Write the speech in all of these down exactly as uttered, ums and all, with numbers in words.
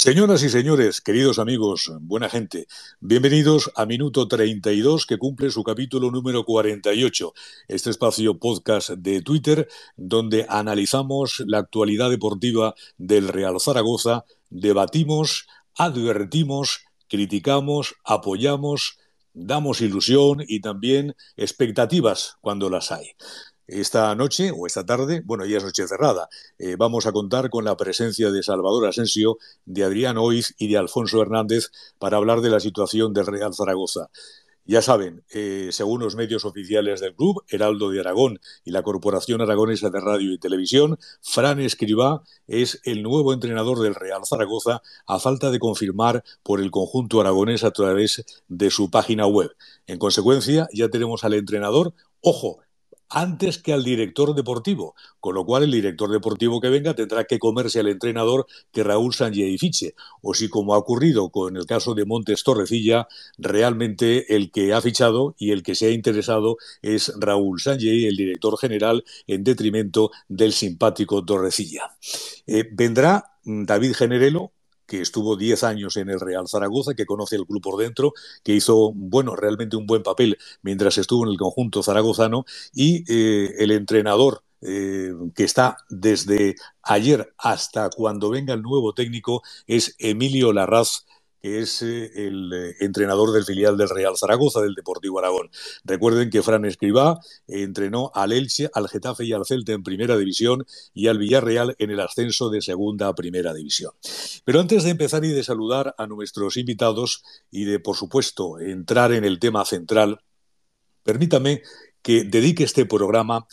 Señoras y señores, queridos amigos, buena gente, bienvenidos a Minuto treinta y dos, que cumple su capítulo número cuarenta y ocho, este espacio podcast de Twitter donde analizamos la actualidad deportiva del Real Zaragoza, debatimos, advertimos, criticamos, apoyamos, damos ilusión y también expectativas cuando las hay. Esta noche o esta tarde, bueno, ya es noche cerrada, eh, vamos a contar con la presencia de Salvador Asensio, de Adrián Oiz y de Alfonso Hernández para hablar de la situación del Real Zaragoza. Ya saben, eh, según los medios oficiales del club, Heraldo de Aragón y la Corporación Aragonesa de Radio y Televisión, Fran Escribá es el nuevo entrenador del Real Zaragoza, a falta de confirmar por el conjunto aragonés a través de su página web. En consecuencia, ya tenemos al entrenador, ojo, antes que al director deportivo, con lo cual el director deportivo que venga tendrá que comerse al entrenador que Raúl Sanllehy fiche, o si, como ha ocurrido con el caso de Montes Torrecilla, realmente el que ha fichado y el que se ha interesado es Raúl Sanllehy, el director general, en detrimento del simpático Torrecilla. Eh, vendrá David Generelo, que estuvo diez años en el Real Zaragoza, que conoce el club por dentro, que hizo, bueno, realmente un buen papel mientras estuvo en el conjunto zaragozano, y eh, el entrenador eh, que está desde ayer hasta cuando venga el nuevo técnico es Emilio Larraz, que es eh, el eh, entrenador del filial del Real Zaragoza, del Deportivo Aragón. Recuerden que Fran Escribá eh, entrenó al Elche, al Getafe y al Celta en Primera División y al Villarreal en el ascenso de Segunda a Primera División. Pero antes de empezar y de saludar a nuestros invitados y de, por supuesto, entrar en el tema central, permítame que dedique este programa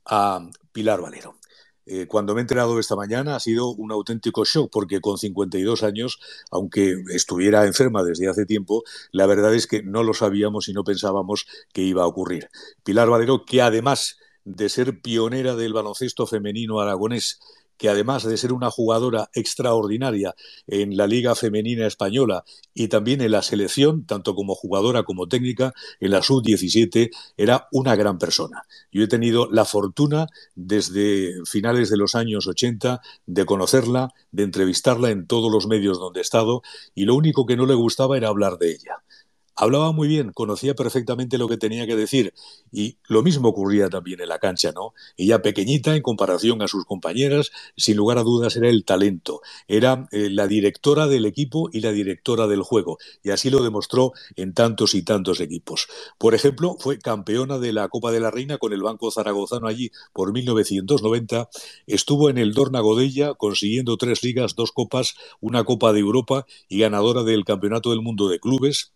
a Pilar Valero. Eh, cuando me he enterado esta mañana ha sido un auténtico shock, porque con cincuenta y dos años, aunque estuviera enferma desde hace tiempo, la verdad es que no lo sabíamos y no pensábamos que iba a ocurrir. Pilar Valero, que además de ser pionera del baloncesto femenino aragonés, que además de ser una jugadora extraordinaria en la Liga Femenina Española y también en la selección, tanto como jugadora como técnica, en la sub diecisiete, era una gran persona. Yo he tenido la fortuna, desde finales de los años ochenta, de conocerla, de entrevistarla en todos los medios donde he estado, y lo único que no le gustaba era hablar de ella. Hablaba muy bien, conocía perfectamente lo que tenía que decir, y lo mismo ocurría también en la cancha, ¿no? Ella, pequeñita en comparación a sus compañeras, sin lugar a dudas era el talento, era eh, la directora del equipo y la directora del juego, y así lo demostró en tantos y tantos equipos. Por ejemplo, fue campeona de la Copa de la Reina con el Banco Zaragozano allí por mil novecientos noventa, estuvo en el Dorna Godella consiguiendo tres ligas, dos copas, una Copa de Europa y ganadora del Campeonato del Mundo de Clubes.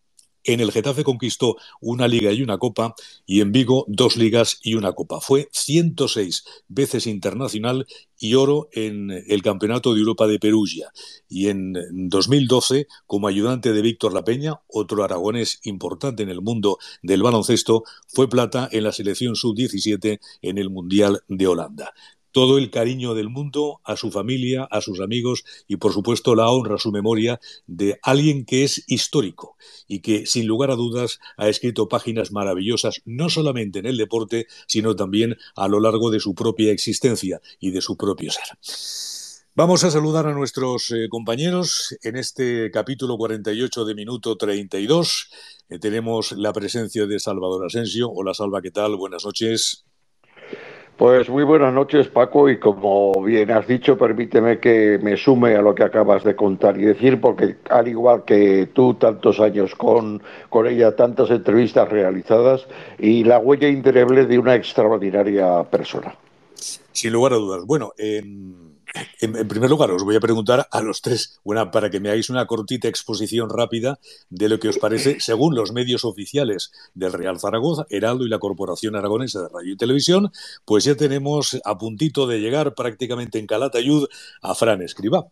En el Getafe conquistó una liga y una copa, y en Vigo dos ligas y una copa. Fue ciento seis veces internacional y oro en el Campeonato de Europa de Perugia. Y en dos mil doce, como ayudante de Víctor Lapeña, otro aragonés importante en el mundo del baloncesto, fue plata en la selección sub diecisiete en el Mundial de Holanda. Todo el cariño del mundo a su familia, a sus amigos y, por supuesto, la honra a su memoria de alguien que es histórico y que, sin lugar a dudas, ha escrito páginas maravillosas, no solamente en el deporte, sino también a lo largo de su propia existencia y de su propio ser. Vamos a saludar a nuestros eh, compañeros en este capítulo cuarenta y ocho de Minuto treinta y dos. Eh, tenemos la presencia de Salvador Asensio. Hola, Salva, ¿qué tal? Buenas noches. Pues muy buenas noches, Paco, y como bien has dicho, permíteme que me sume a lo que acabas de contar y decir, porque al igual que tú, tantos años con, con ella, tantas entrevistas realizadas y la huella indeleble de una extraordinaria persona. Sin lugar a dudas. Bueno, eh, en, en primer lugar os voy a preguntar a los tres, bueno, para que me hagáis una cortita exposición rápida de lo que os parece, según los medios oficiales del Real Zaragoza, Heraldo y la Corporación Aragonesa de Radio y Televisión, pues ya tenemos a puntito de llegar prácticamente en Calatayud a Fran Escribá.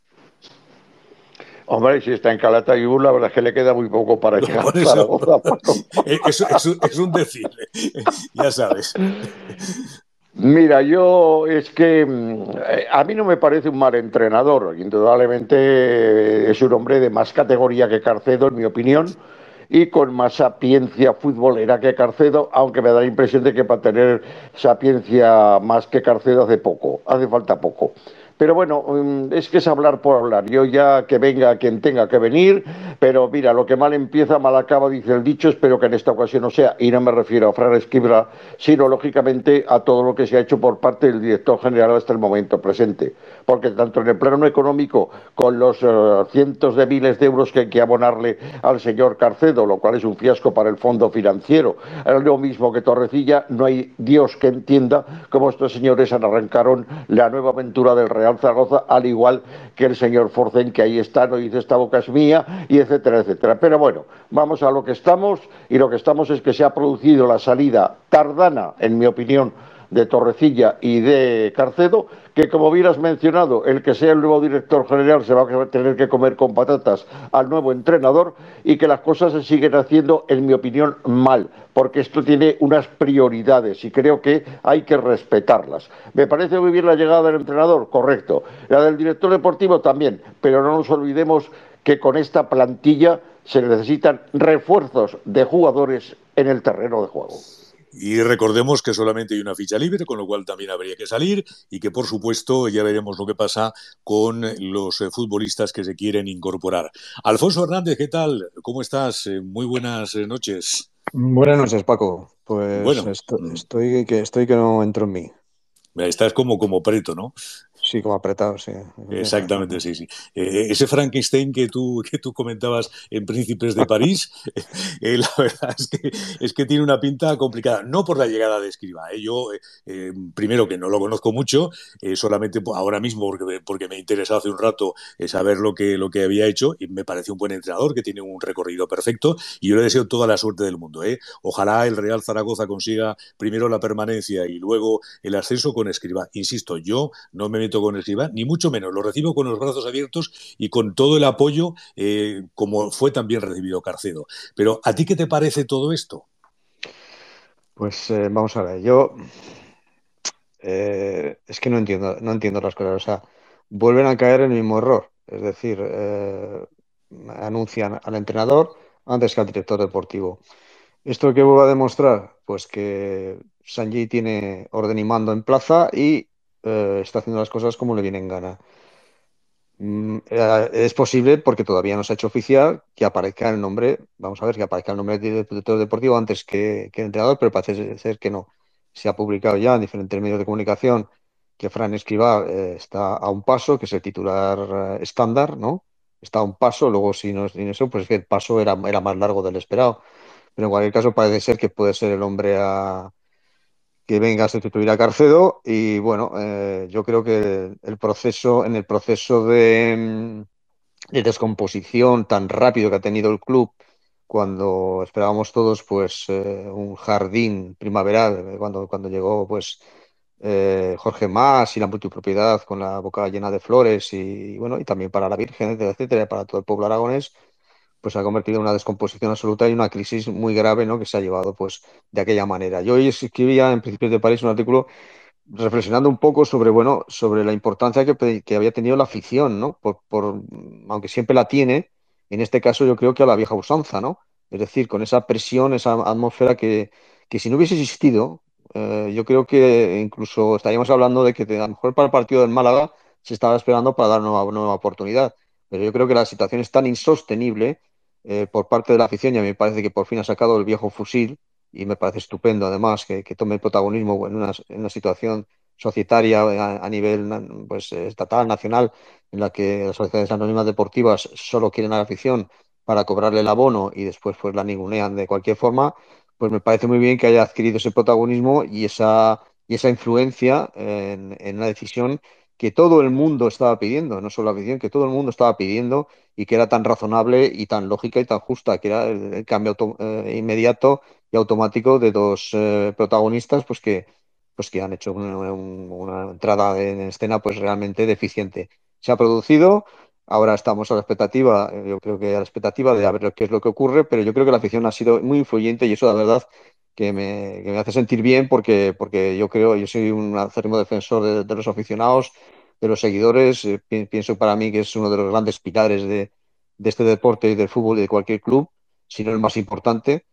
Hombre, si está en Calatayud, la verdad es que le queda muy poco para llegar Por a eso, Zaragoza, Paco. es, es, es un decir, ya sabes. Mira, yo es que a mí no me parece un mal entrenador. Indudablemente es un hombre de más categoría que Carcedo, en mi opinión, y con más sapiencia futbolera que Carcedo, aunque me da la impresión de que para tener sapiencia más que Carcedo hace poco, hace falta poco. Pero bueno, mm, es que es hablar por hablar. Yo ya que venga quien tenga que venir, pero mira, lo que mal empieza, mal acaba, dice el dicho, espero que en esta ocasión no sea, y no me refiero a Fran Esquibra, sino lógicamente a todo lo que se ha hecho por parte del director general hasta el momento presente. Porque tanto en el plano económico, con los uh, cientos de miles de euros que hay que abonarle al señor Carcedo, lo cual es un fiasco para el fondo financiero, es lo mismo que Torrecilla, no hay Dios que entienda cómo estos señores arrancaron la nueva aventura del Real Zaragoza, al igual que el señor Forcén, que ahí está, no dice esta boca es mía, y etcétera, etcétera. Pero bueno, vamos a lo que estamos, y lo que estamos es que se ha producido la salida tardana, en mi opinión, de Torrecilla y de Carcedo, que como bien has mencionado, el que sea el nuevo director general se va a tener que comer con patatas al nuevo entrenador, y que las cosas se siguen haciendo, en mi opinión, mal, porque esto tiene unas prioridades y creo que hay que respetarlas. ¿Me parece muy bien la llegada del entrenador? Correcto. La del director deportivo también, pero no nos olvidemos que con esta plantilla se necesitan refuerzos de jugadores en el terreno de juego. Y recordemos que solamente hay una ficha libre, con lo cual también habría que salir y que, por supuesto, ya veremos lo que pasa con los eh, futbolistas que se quieren incorporar. Alfonso Hernández, ¿qué tal? ¿Cómo estás? Eh, muy buenas eh, noches. Buenas noches, Paco. Pues Bueno, esto- estoy, que estoy que no entro en mí. estás como, como preto, ¿no? Sí, como apretado, sí. Exactamente, sí, sí. Eh, ese Frankenstein que tú, que tú comentabas en Príncipes de París, eh, la verdad es que, es que tiene una pinta complicada. No por la llegada de Escribá. ¿eh? Yo, eh, eh, primero, que no lo conozco mucho, eh, solamente ahora mismo porque, porque me interesa hace un rato eh, saber lo que, lo que había hecho, y me parece un buen entrenador que tiene un recorrido perfecto, y yo le deseo toda la suerte del mundo. ¿eh? Ojalá el Real Zaragoza consiga primero la permanencia y luego el ascenso con Escribá. Insisto, yo no me meto con Escribá, ni mucho menos. Lo recibo con los brazos abiertos y con todo el apoyo, eh, como fue también recibido Carcedo. Pero, ¿a ti qué te parece todo esto? Pues eh, vamos a ver, yo eh, es que no entiendo, no entiendo las cosas. O sea, vuelven a caer en el mismo error. Es decir, eh, anuncian al entrenador antes que al director deportivo. ¿Esto qué va a demostrar? Pues que Sanji tiene orden y mando en plaza y eh, está haciendo las cosas como le viene en gana. Mm, eh, es posible, porque todavía no se ha hecho oficial, que aparezca el nombre, vamos a ver, que aparezca el nombre del director deportivo antes que, que el entrenador, pero parece ser que no. Se ha publicado ya en diferentes medios de comunicación que Fran Escribá eh, está a un paso, que es el titular eh, estándar, ¿no? Está a un paso, luego si no es sin eso, pues es que el paso era, era más largo del esperado. Pero en cualquier caso parece ser que puede ser el hombre a que venga a sustituir a Carcedo. Y bueno, eh, yo creo que el proceso, en el proceso de, mm, de descomposición tan rápido que ha tenido el club, cuando esperábamos todos pues eh, un jardín primaveral, eh, cuando, cuando llegó pues eh, Jorge Mas y la multipropiedad con la boca llena de flores y, bueno, y también para la Virgen, etcétera, etcétera, para todo el pueblo aragonés, pues se ha convertido en una descomposición absoluta y una crisis muy grave, ¿no? Que se ha llevado pues de aquella manera. Yo hoy escribía en Principios de París un artículo reflexionando un poco sobre, bueno, sobre la importancia que, que había tenido la afición, ¿no? Por, por, aunque siempre la tiene, en este caso yo creo que a la vieja usanza, ¿no? Es decir, con esa presión, esa atmósfera que, que si no hubiese existido, eh, yo creo que incluso estaríamos hablando de que a lo mejor para el partido del Málaga se estaba esperando para dar una nueva, nueva oportunidad. Pero yo creo que la situación es tan insostenible eh, por parte de la afición, y a mí me parece que por fin ha sacado el viejo fusil, y me parece estupendo además que, que tome el protagonismo en una, en una situación societaria a, a nivel pues, estatal, nacional, en la que las sociedades anónimas deportivas solo quieren a la afición para cobrarle el abono y después pues la ningunean de cualquier forma. Pues me parece muy bien que haya adquirido ese protagonismo y esa, y esa influencia en, en una decisión que todo el mundo estaba pidiendo, no solo la afición, que todo el mundo estaba pidiendo, y que era tan razonable y tan lógica y tan justa, que era el, el cambio auto, eh, inmediato y automático de dos eh, protagonistas pues que, pues que han hecho una, una entrada en escena pues realmente deficiente. Se ha producido, ahora estamos a la expectativa, eh, yo creo que a la expectativa de a ver qué es lo que ocurre, pero yo creo que la afición ha sido muy influyente, y eso la verdad que me, que me hace sentir bien, porque, porque yo creo, yo soy un acérrimo defensor de, de los aficionados, de los seguidores. Eh, pi pienso para mí que es uno de los grandes pilares de, de este deporte y del fútbol y de cualquier club, si no el más importante.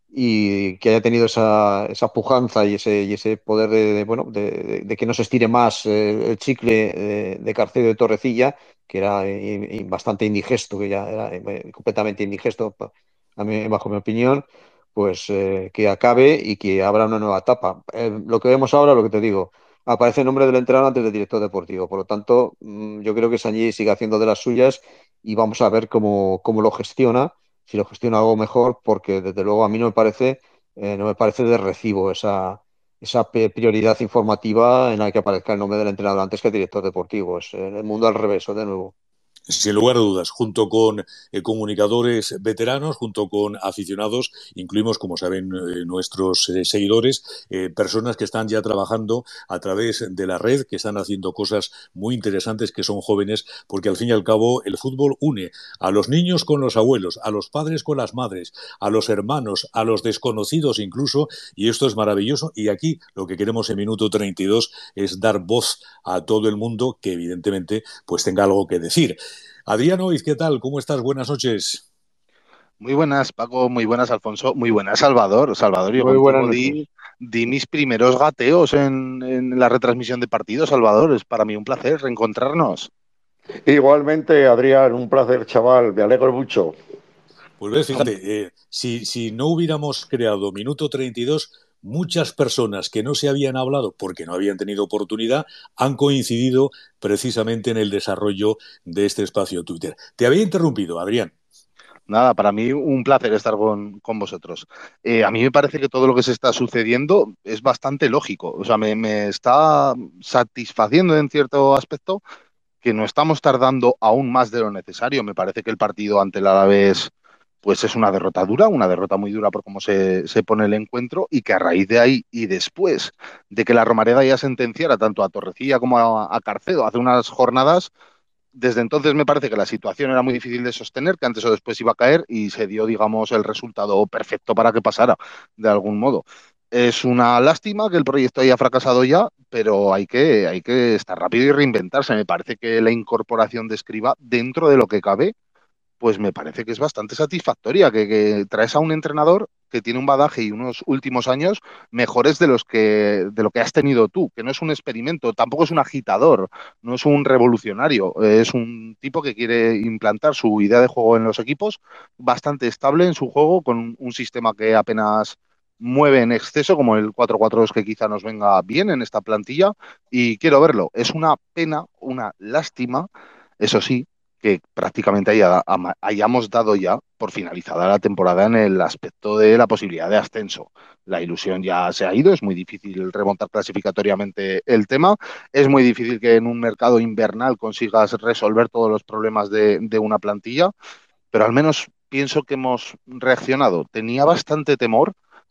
y que haya tenido esa, esa pujanza y ese, y ese poder de, de, bueno, de, de- de que no se estire más eh, el chicle de, de Carcedo de Torrecilla, que era eh, bastante indigesto, que ya era eh, completamente indigesto, pa- a mí, bajo mi opinión, pues eh, que acabe y que abra una nueva etapa. Eh, lo que vemos ahora, lo que te digo, aparece el nombre del entrenador antes del director deportivo. Por lo tanto, mm, yo creo que Sanjay sigue haciendo de las suyas y vamos a ver cómo, cómo lo gestiona, si lo gestiona algo mejor, porque desde luego a mí no me parece, eh, no me parece de recibo esa, esa pe- prioridad informativa en la que aparezca el nombre del entrenador antes que el director deportivo. Es en el mundo al revés, de nuevo. Sin lugar a dudas, junto con eh, comunicadores veteranos, junto con aficionados, incluimos, como saben eh, nuestros eh, seguidores, eh, personas que están ya trabajando a través de la red, que están haciendo cosas muy interesantes, que son jóvenes, porque al fin y al cabo el fútbol une a los niños con los abuelos, a los padres con las madres, a los hermanos, a los desconocidos incluso, y esto es maravilloso. Y aquí lo que queremos en Minuto treinta y dos es dar voz a todo el mundo que evidentemente pues tenga algo que decir. Adriano, ¿qué tal? ¿Cómo estás? Buenas noches. Muy buenas, Paco, muy buenas, Alfonso, muy buenas, Salvador. Salvador, yo Muy buenas contigo noches. di, di mis primeros gateos en, en la retransmisión de partidos, Salvador. Es para mí un placer reencontrarnos. Igualmente, Adrián, un placer, chaval, me alegro mucho. Pues ves, fíjate, eh, si, si no hubiéramos creado Minuto treinta y dos, muchas personas que no se habían hablado porque no habían tenido oportunidad han coincidido precisamente en el desarrollo de este espacio Twitter. Te había interrumpido, Adrián. Nada, para mí un placer estar con, con vosotros. Eh, a mí me parece que todo lo que se está sucediendo es bastante lógico. O sea, me, me está satisfaciendo en cierto aspecto que no estamos tardando aún más de lo necesario. Me parece que el partido ante el Alavés pues es una derrota dura, una derrota muy dura por cómo se, se pone el encuentro y que a raíz de ahí y después de que la Romareda ya sentenciara tanto a Torrecilla como a, a Carcedo hace unas jornadas, desde entonces me parece que la situación era muy difícil de sostener, que antes o después iba a caer y se dio, digamos, el resultado perfecto para que pasara, de algún modo. Es una lástima que el proyecto haya fracasado ya, pero hay que, hay que estar rápido y reinventarse. Me parece que la incorporación de Escribá, dentro de lo que cabe, pues me parece que es bastante satisfactoria, que, que traes a un entrenador que tiene un badaje y unos últimos años mejores de los que de lo que has tenido tú, que no es un experimento, tampoco es un agitador, no es un revolucionario, es un tipo que quiere implantar su idea de juego en los equipos, bastante estable en su juego, con un sistema que apenas mueve en exceso, como el cuatro cuatro dos que quizá nos venga bien en esta plantilla, y quiero verlo. Es una pena, una lástima, eso sí, que prácticamente haya, hayamos dado ya por finalizada la temporada en el aspecto de la posibilidad de ascenso. La ilusión ya se ha ido, es muy difícil remontar clasificatoriamente el tema, es muy difícil que en un mercado invernal consigas resolver todos los problemas de, de una plantilla, pero al menos pienso que hemos reaccionado. Tenía bastante temor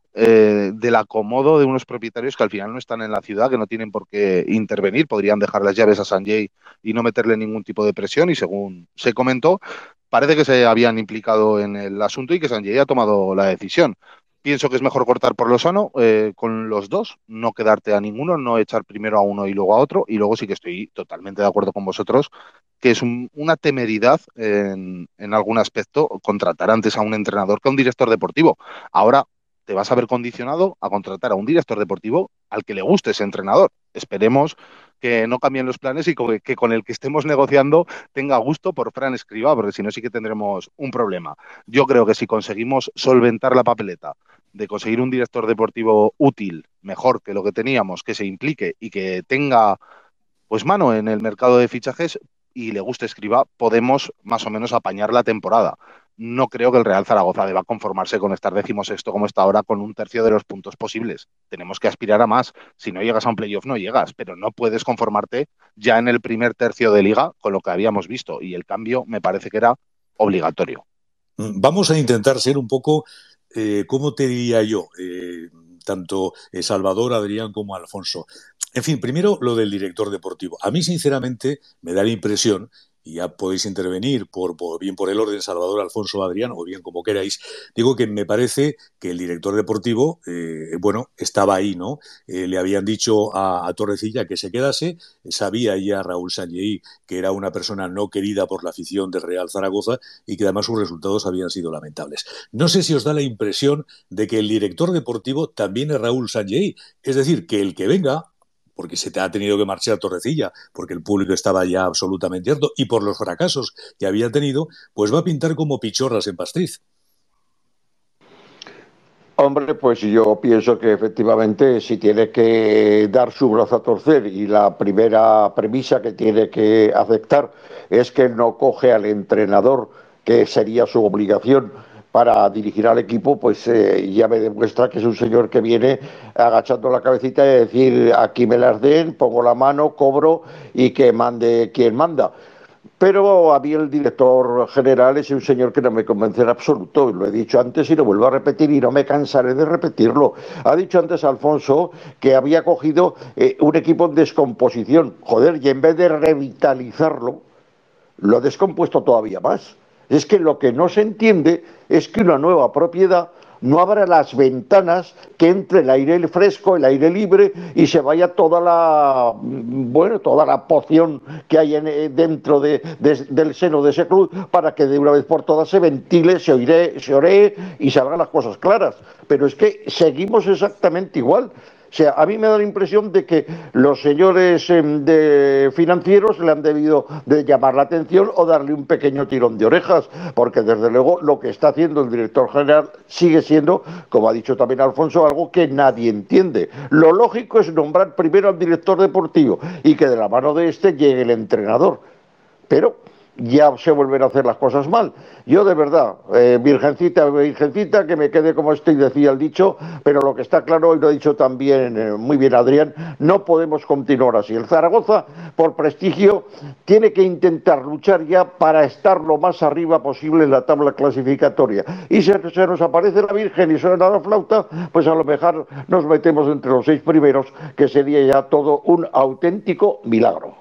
eh, del acomodo de unos propietarios que al final no están en la ciudad, que no tienen por qué intervenir, podrían dejar las llaves a Sanjay y no meterle ningún tipo de presión y según se comentó, parece que se habían implicado en el asunto y que Sanjay ha tomado la decisión. Pienso que es mejor cortar por lo sano eh, con los dos, no quedarte a ninguno, no echar primero a uno y luego a otro. Y luego sí que estoy totalmente de acuerdo con vosotros que es un, una temeridad en, en algún aspecto contratar antes a un entrenador que a un director deportivo. Ahora te vas a ver condicionado a contratar a un director deportivo al que le guste ese entrenador. Esperemos que no cambien los planes y que, que con el que estemos negociando tenga gusto por Fran Escribá, porque si no sí que tendremos un problema. Yo creo que si conseguimos solventar la papeleta de conseguir un director deportivo útil, mejor que lo que teníamos, que se implique y que tenga pues mano en el mercado de fichajes y le guste Escribá, podemos más o menos apañar la temporada. No creo que el Real Zaragoza deba conformarse con estar decimosexto como está ahora con un tercio de los puntos posibles. Tenemos que aspirar a más. Si no llegas a un playoff, no llegas, pero no puedes conformarte ya en el primer tercio de liga con lo que habíamos visto y el cambio me parece que era obligatorio. Vamos a intentar ser un poco, eh, ¿cómo te diría yo? Eh, tanto Salvador, Adrián como Alfonso. En fin, primero lo del director deportivo. A mí, sinceramente, me da la impresión y ya podéis intervenir por, por bien por el orden, Salvador, Alfonso, Adrián, o bien como queráis, digo que me parece que el director deportivo, eh, bueno, estaba ahí, ¿no? Eh, le habían dicho a, a Torrecilla que se quedase, sabía ya Raúl Sanllehy que era una persona no querida por la afición del Real Zaragoza y que además sus resultados habían sido lamentables. No sé si os da la impresión de que el director deportivo también es Raúl Sanllehy, es decir, que el que venga, porque se te ha tenido que marchar Torrecilla, porque el público estaba ya absolutamente harto, y por los fracasos que había tenido, pues va a pintar como pichorras en Pastriz. Hombre, pues yo pienso que efectivamente si tiene que dar su brazo a torcer y la primera premisa que tiene que aceptar es que no coge al entrenador, que sería su obligación para dirigir al equipo, pues eh, ya me demuestra que es un señor que viene agachando la cabecita y decir aquí me las den, pongo la mano, cobro y que mande quien manda. Pero a mí el director general es un señor que no me convence en absoluto, lo he dicho antes y lo vuelvo a repetir y no me cansaré de repetirlo. Ha dicho antes Alfonso que había cogido eh, un equipo en descomposición, joder, y en vez de revitalizarlo, lo ha descompuesto todavía más. Es que lo que no se entiende es que una nueva propiedad no abra las ventanas, que entre el aire fresco, el aire libre y se vaya toda la, bueno, toda la poción que hay en, dentro de, de, del seno de ese club para que de una vez por todas se ventile, se oire, se oree y salgan las cosas claras. Pero es que seguimos exactamente igual. O sea, a mí me da la impresión de que los señores eh, de financieros le han debido de llamar la atención o darle un pequeño tirón de orejas, porque desde luego lo que está haciendo el director general sigue siendo, como ha dicho también Alfonso, algo que nadie entiende. Lo lógico es nombrar primero al director deportivo y que de la mano de este llegue el entrenador. Pero ya se vuelven a hacer las cosas mal. Yo de verdad, eh, virgencita, virgencita, que me quede como estoy, decía el dicho, pero lo que está claro, y lo ha dicho también eh, muy bien Adrián, no podemos continuar así. El Zaragoza, por prestigio, tiene que intentar luchar ya para estar lo más arriba posible en la tabla clasificatoria. Y si se nos aparece la Virgen y suena la flauta, pues a lo mejor nos metemos entre los seis primeros, que sería ya todo un auténtico milagro.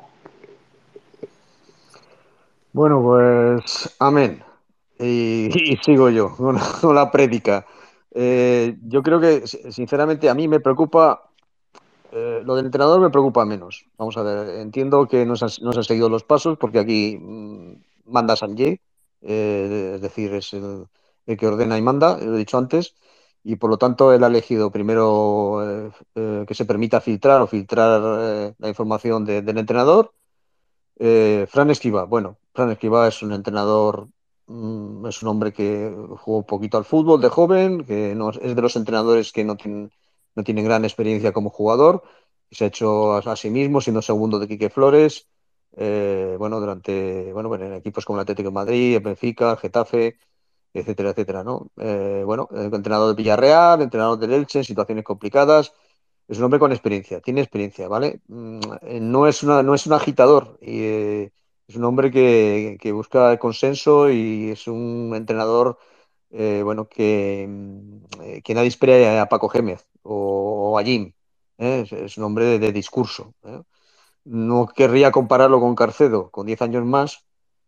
Bueno, pues amén. Y, y sigo yo con, con la prédica. Eh, yo creo que, sinceramente, a mí me preocupa, eh, lo del entrenador me preocupa menos. Vamos a ver, entiendo que no se, han- no se han seguido los pasos porque aquí mm, manda Sanjay, eh, es decir, es el, el que ordena y manda, lo he dicho antes, y por lo tanto él ha elegido primero eh, eh, que se permita filtrar o filtrar eh, la información de- del entrenador. Eh, Fran Escribá, bueno, Fran Escribá es un entrenador, mm, es un hombre que jugó un poquito al fútbol de joven, que no, es de los entrenadores que no tienen, no tienen gran experiencia como jugador, se ha hecho a, a sí mismo siendo segundo de Quique Flores, eh, bueno, durante, bueno, bueno, en equipos como el Atlético de Madrid, el Benfica, el Getafe, etcétera, etcétera, ¿no? Eh, bueno, eh, entrenador de Villarreal, entrenador del Elche, en situaciones complicadas. Es un hombre con experiencia, tiene experiencia, ¿vale? Mm, eh, No es una, no es un agitador, y, eh, es un hombre que, que busca el consenso y es un entrenador, eh, bueno, que, mm, eh, que nadie espera a Paco Gémez o, o a Jim, ¿eh? Es, es un hombre de, de discurso, ¿eh? No querría compararlo con Carcedo, con diez años más,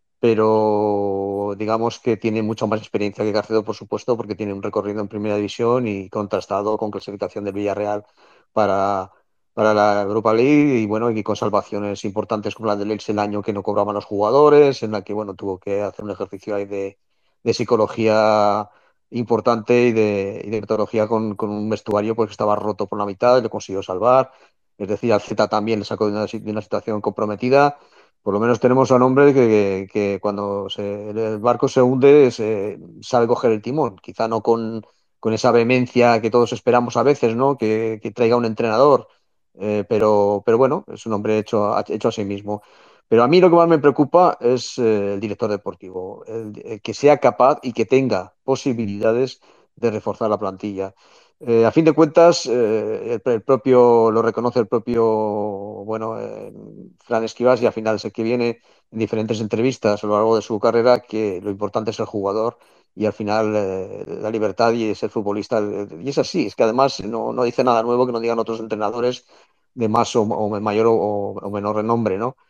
pero digamos que tiene mucha más experiencia que Garcedo, por supuesto, porque tiene un recorrido en Primera División y contrastado con clasificación del Villarreal para, para la Europa League y bueno, y con salvaciones importantes como la del Elche el año que no cobraban los jugadores, en la que bueno, tuvo que hacer un ejercicio ahí de, de psicología importante y de, y de metodología con, con un vestuario pues, que estaba roto por la mitad y lo consiguió salvar. Es decir, al Z también le sacó de una, de una situación comprometida. Por lo menos tenemos a un hombre que, que, que cuando se, el barco se hunde se, sabe coger el timón, quizá no con, con esa vehemencia que todos esperamos a veces, ¿no? Que, que traiga un entrenador, eh, pero, pero bueno, es un hombre hecho a, hecho a sí mismo. Pero a mí lo que más me preocupa es eh, el director deportivo, el, el que sea capaz y que tenga posibilidades de reforzar la plantilla. Eh, a fin de cuentas, eh, el, el, propio, lo reconoce el propio, bueno, eh, Fran Escribas y al final sé que viene en diferentes entrevistas a lo largo de su carrera que lo importante es el jugador y al final eh, la libertad y ser futbolista. Y es así, es que además no, no dice nada nuevo que no digan otros entrenadores de más o, o mayor o, o menor renombre, ¿no?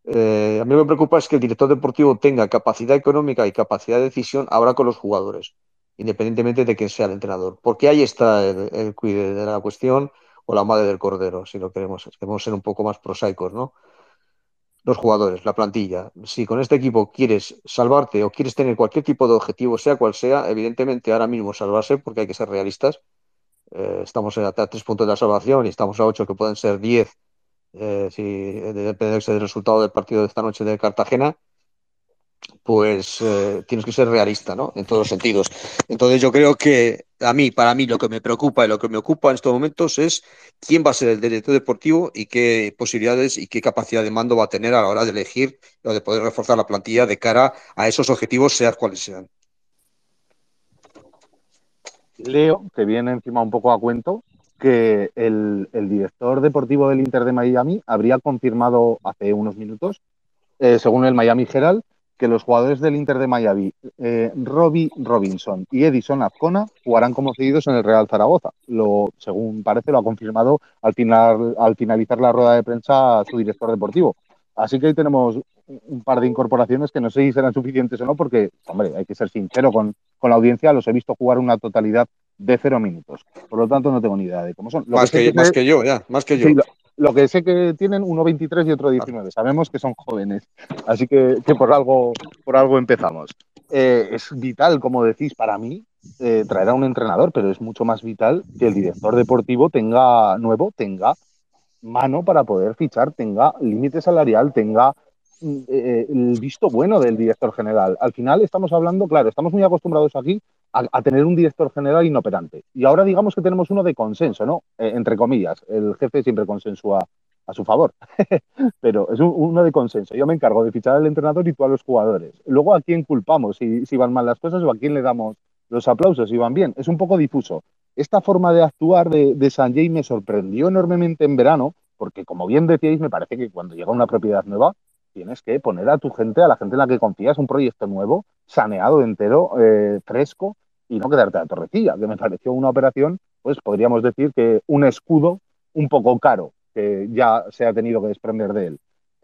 Eh, a mí lo que me preocupa es que el director deportivo tenga capacidad económica y capacidad de decisión ahora con los jugadores, independientemente de quién sea el entrenador. Porque ahí está el, el cuide de la cuestión o la madre del cordero, si lo queremos, queremos ser un poco más prosaicos, ¿no? Los jugadores, la plantilla. Si con este equipo quieres salvarte o quieres tener cualquier tipo de objetivo, sea cual sea, evidentemente ahora mismo salvarse, porque hay que ser realistas. Eh, estamos a, a tres puntos de la salvación y estamos a ocho, que pueden ser diez, eh, si eh, depende del resultado del partido de esta noche de Cartagena. Pues eh, tienes que ser realista, ¿no? En todos los sentidos. Entonces yo creo que a mí, para mí, lo que me preocupa y lo que me ocupa en estos momentos es quién va a ser el director deportivo y qué posibilidades y qué capacidad de mando va a tener a la hora de elegir o de poder reforzar la plantilla de cara a esos objetivos, sean cuales sean. Leo, que viene encima un poco a cuento, que el, el director deportivo del Inter de Miami habría confirmado hace unos minutos, eh, según el Miami Herald, que los jugadores del Inter de Miami, eh, Robbie Robinson y Edison Azcona, jugarán como cedidos en el Real Zaragoza. Lo, según parece, lo ha confirmado al, final, al finalizar la rueda de prensa su director deportivo. Así que ahí tenemos un par de incorporaciones que no sé si serán suficientes o no, porque, hombre, hay que ser sincero con, con la audiencia, los he visto jugar una totalidad de cero minutos. Por lo tanto, no tengo ni idea de cómo son. Lo que Más sé que, que, más que yo, ya, más que sí, yo. lo, lo que sé que tienen uno veintitrés y otro diecinueve. Sabemos que son jóvenes, así que, que por, algo, por algo empezamos. Eh, es vital, como decís, para mí, eh, traer a un entrenador, pero es mucho más vital que el director deportivo tenga nuevo, tenga mano para poder fichar, tenga límite salarial, tenga eh, el visto bueno del director general. Al final estamos hablando, claro, estamos muy acostumbrados aquí a, a tener un director general inoperante. Y ahora digamos que tenemos uno de consenso, ¿no? Eh, entre comillas, el jefe siempre consensúa a su favor, pero es un, uno de consenso. Yo me encargo de fichar al entrenador y tú a los jugadores. Luego, ¿a quién culpamos si, si van mal las cosas o a quién le damos los aplausos si van bien? Es un poco difuso. Esta forma de actuar de, de Sanjay me sorprendió enormemente en verano, porque como bien decíais, me parece que cuando llega una propiedad nueva, tienes que poner a tu gente, a la gente en la que confías, un proyecto nuevo, saneado entero, eh, fresco, y no quedarte a la torrecilla, que me pareció una operación, pues podríamos decir que un escudo un poco caro, que ya se ha tenido que desprender de él.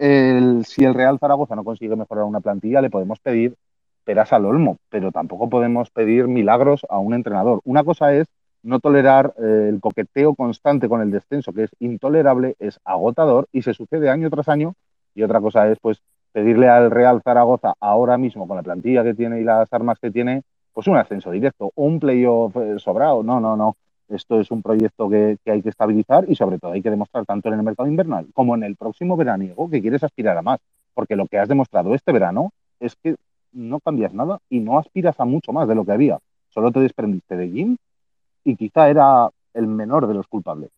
El, si el Real Zaragoza no consigue mejorar una plantilla, le podemos pedir peras al olmo, pero tampoco podemos pedir milagros a un entrenador. Una cosa es no tolerar eh, el coqueteo constante con el descenso, que es intolerable, es agotador y se sucede año tras año. Y otra cosa es, pues, pedirle al Real Zaragoza ahora mismo, con la plantilla que tiene y las armas que tiene, pues un ascenso directo o un playoff eh, sobrado. No, no, no. Esto es un proyecto que, que hay que estabilizar y sobre todo hay que demostrar tanto en el mercado invernal como en el próximo veraniego que quieres aspirar a más. Porque lo que has demostrado este verano es que no cambias nada y no aspiras a mucho más de lo que había. Solo te desprendiste de Jim y quizá era el menor de los culpables.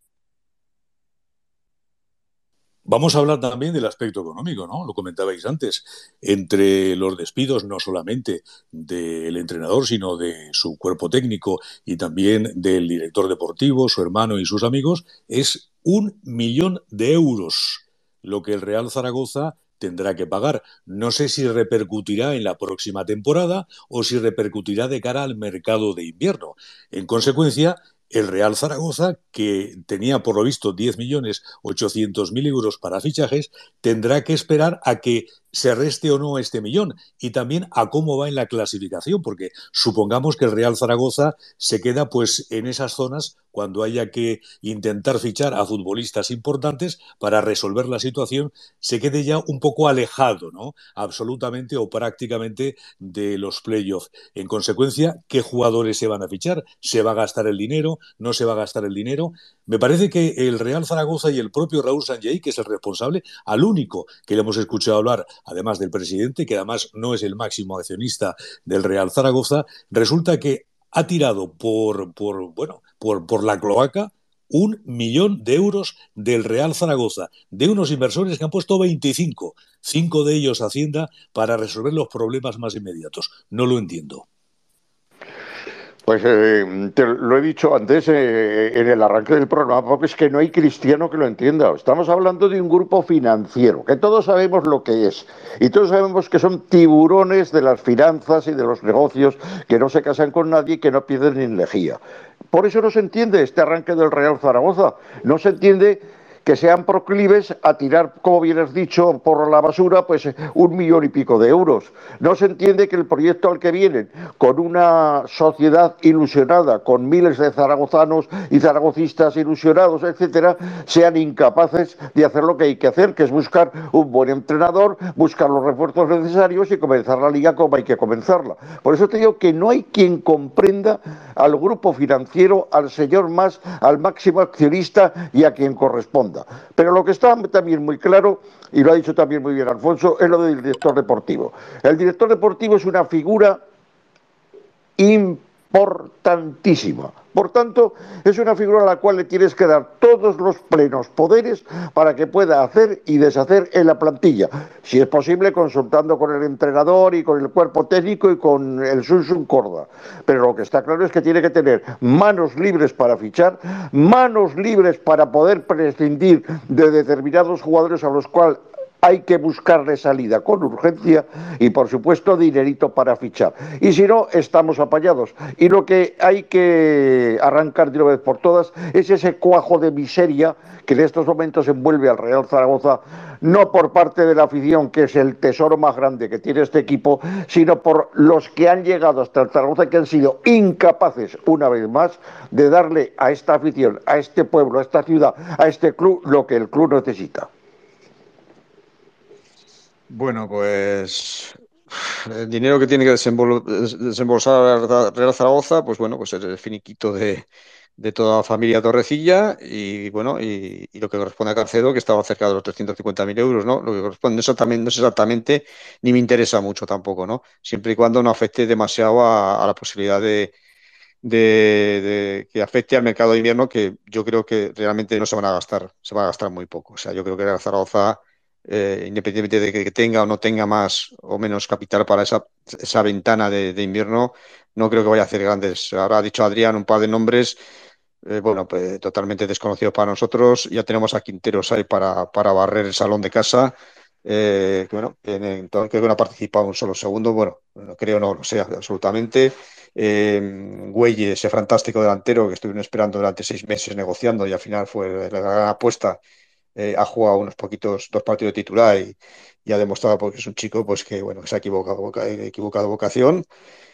Vamos a hablar también del aspecto económico, ¿no? Lo comentabais antes. Entre los despidos, no solamente del entrenador, sino de su cuerpo técnico y también del director deportivo, su hermano y sus amigos, es un millón de euros lo que el Real Zaragoza tendrá que pagar. No sé si repercutirá en la próxima temporada o si repercutirá de cara al mercado de invierno. En consecuencia, el Real Zaragoza, que tenía por lo visto diez millones ochocientos mil euros para fichajes, tendrá que esperar a que se reste o no este millón y también a cómo va en la clasificación, porque supongamos que el Real Zaragoza se queda pues en esas zonas cuando haya que intentar fichar a futbolistas importantes para resolver la situación, se quede ya un poco alejado, ¿no? Absolutamente o prácticamente de los playoffs. En consecuencia, ¿qué jugadores se van a fichar? ¿Se va a gastar el dinero? ¿No se va a gastar el dinero? Me parece que el Real Zaragoza y el propio Raúl Sanjay, que es el responsable, al único que le hemos escuchado hablar, además del presidente, que además no es el máximo accionista del Real Zaragoza, resulta que ha tirado por, por, bueno, por, por la cloaca un millón de euros del Real Zaragoza, de unos inversores que han puesto veinticinco, cinco de ellos Hacienda, para resolver los problemas más inmediatos. No lo entiendo. Pues eh, te lo he dicho antes eh, en el arranque del programa, porque es que no hay cristiano que lo entienda. Estamos hablando de un grupo financiero, que todos sabemos lo que es, y todos sabemos que son tiburones de las finanzas y de los negocios, que no se casan con nadie y que no pierden ni lejía. Por eso no se entiende este arranque del Real Zaragoza, no se entiende que sean proclives a tirar, como bien has dicho, por la basura, pues un millón y pico de euros. No se entiende que el proyecto al que vienen, con una sociedad ilusionada, con miles de zaragozanos y zaragocistas ilusionados, etcétera, sean incapaces de hacer lo que hay que hacer, que es buscar un buen entrenador, buscar los refuerzos necesarios y comenzar la liga como hay que comenzarla. Por eso te digo que no hay quien comprenda al grupo financiero, al señor Mas, al máximo accionista y a quien corresponda. Pero lo que está también muy claro, y lo ha dicho también muy bien Alfonso, es lo del director deportivo. El director deportivo es una figura importantísima. Por tanto, es una figura a la cual le tienes que dar todos los plenos poderes para que pueda hacer y deshacer en la plantilla. Si es posible, consultando con el entrenador y con el cuerpo técnico y con el Sunsun Corda. Pero lo que está claro es que tiene que tener manos libres para fichar, manos libres para poder prescindir de determinados jugadores a los cuales hay que buscarle salida con urgencia y, por supuesto, dinerito para fichar. Y si no, estamos apañados. Y lo que hay que arrancar de una vez por todas es ese cuajo de miseria que en estos momentos envuelve al Real Zaragoza, no por parte de la afición, que es el tesoro más grande que tiene este equipo, sino por los que han llegado hasta el Zaragoza, que han sido incapaces, una vez más, de darle a esta afición, a este pueblo, a esta ciudad, a este club, lo que el club necesita. Bueno, pues el dinero que tiene que desembol desembolsar Real Zaragoza, pues bueno, pues es el finiquito de, de toda la familia Torrecilla y bueno, y, y lo que corresponde a Carcedo, que estaba cerca de los trescientos cincuenta mil euros, ¿no? Lo que corresponde eso también no es exactamente, ni me interesa mucho tampoco, ¿no? Siempre y cuando no afecte demasiado a, a la posibilidad de, de, de que afecte al mercado de invierno, que yo creo que realmente no se van a gastar, se va a gastar muy poco. O sea, yo creo que Real Zaragoza, eh, independientemente de que tenga o no tenga más o menos capital para esa, esa ventana de, de invierno, no creo que vaya a hacer grandes. Ahora ha dicho Adrián un par de nombres, eh, bueno, pues totalmente desconocidos para nosotros. Ya tenemos a Quinteros ahí para, para barrer el salón de casa. Eh, que, bueno, en, en, creo que no ha participado un solo segundo. Bueno, creo no lo sé absolutamente. Eh, Güelle, ese fantástico delantero que estuvieron esperando durante seis meses negociando y al final fue la gran apuesta. Eh, ha jugado unos poquitos, dos partidos de titular y, y ha demostrado porque es un chico pues que bueno, se ha equivocado, equivocado vocación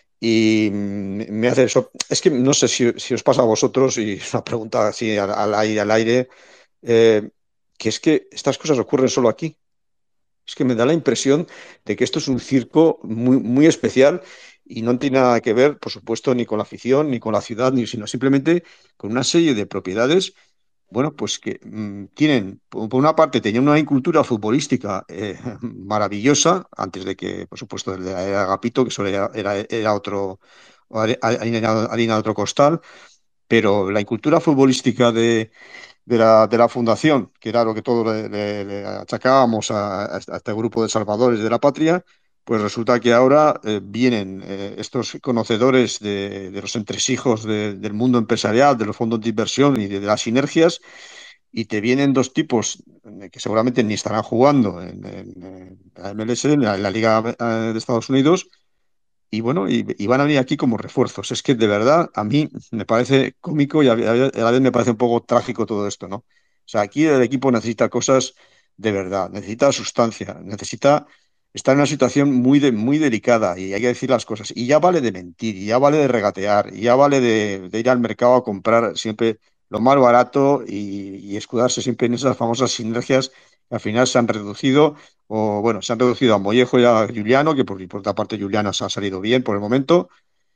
y me hace eso. Es que no sé si, si os pasa a vosotros, y es una pregunta así al, al aire, al aire eh, que es que estas cosas ocurren solo aquí. Es que me da la impresión de que esto es un circo muy, muy especial y no tiene nada que ver, por supuesto, ni con la afición, ni con la ciudad, ni, sino simplemente con una serie de propiedades, bueno, pues que mmm, tienen, por, por una parte, tenían una cultura futbolística eh, maravillosa, antes de que, por supuesto, de la era Agapito, que solo era, era, era otro, harina, harina de otro costal, pero la cultura futbolística de de la, de la fundación, que era lo que todos le, le, le achacábamos a, a, este grupo de salvadores de la patria, pues resulta que ahora eh, vienen eh, estos conocedores de, de los entresijos de, del mundo empresarial, de los fondos de inversión y de, de las sinergias, y te vienen dos tipos que seguramente ni estarán jugando en, en, en la M L S, en la, en la Liga de Estados Unidos, y bueno, y, y, van a venir aquí como refuerzos. Es que de verdad a mí me parece cómico y a, a la vez me parece un poco trágico todo esto, ¿no? O sea, aquí el equipo necesita cosas de verdad, necesita sustancia, necesita estar en una situación muy, de, muy delicada y hay que decir las cosas. Y ya vale de mentir, y ya vale de regatear, y ya vale de, de ir al mercado a comprar siempre lo más barato y, y escudarse siempre en esas famosas sinergias que al final se han reducido o bueno, se han reducido a Mollejo y a Juliano, que por, por otra parte Juliano se ha salido bien por el momento,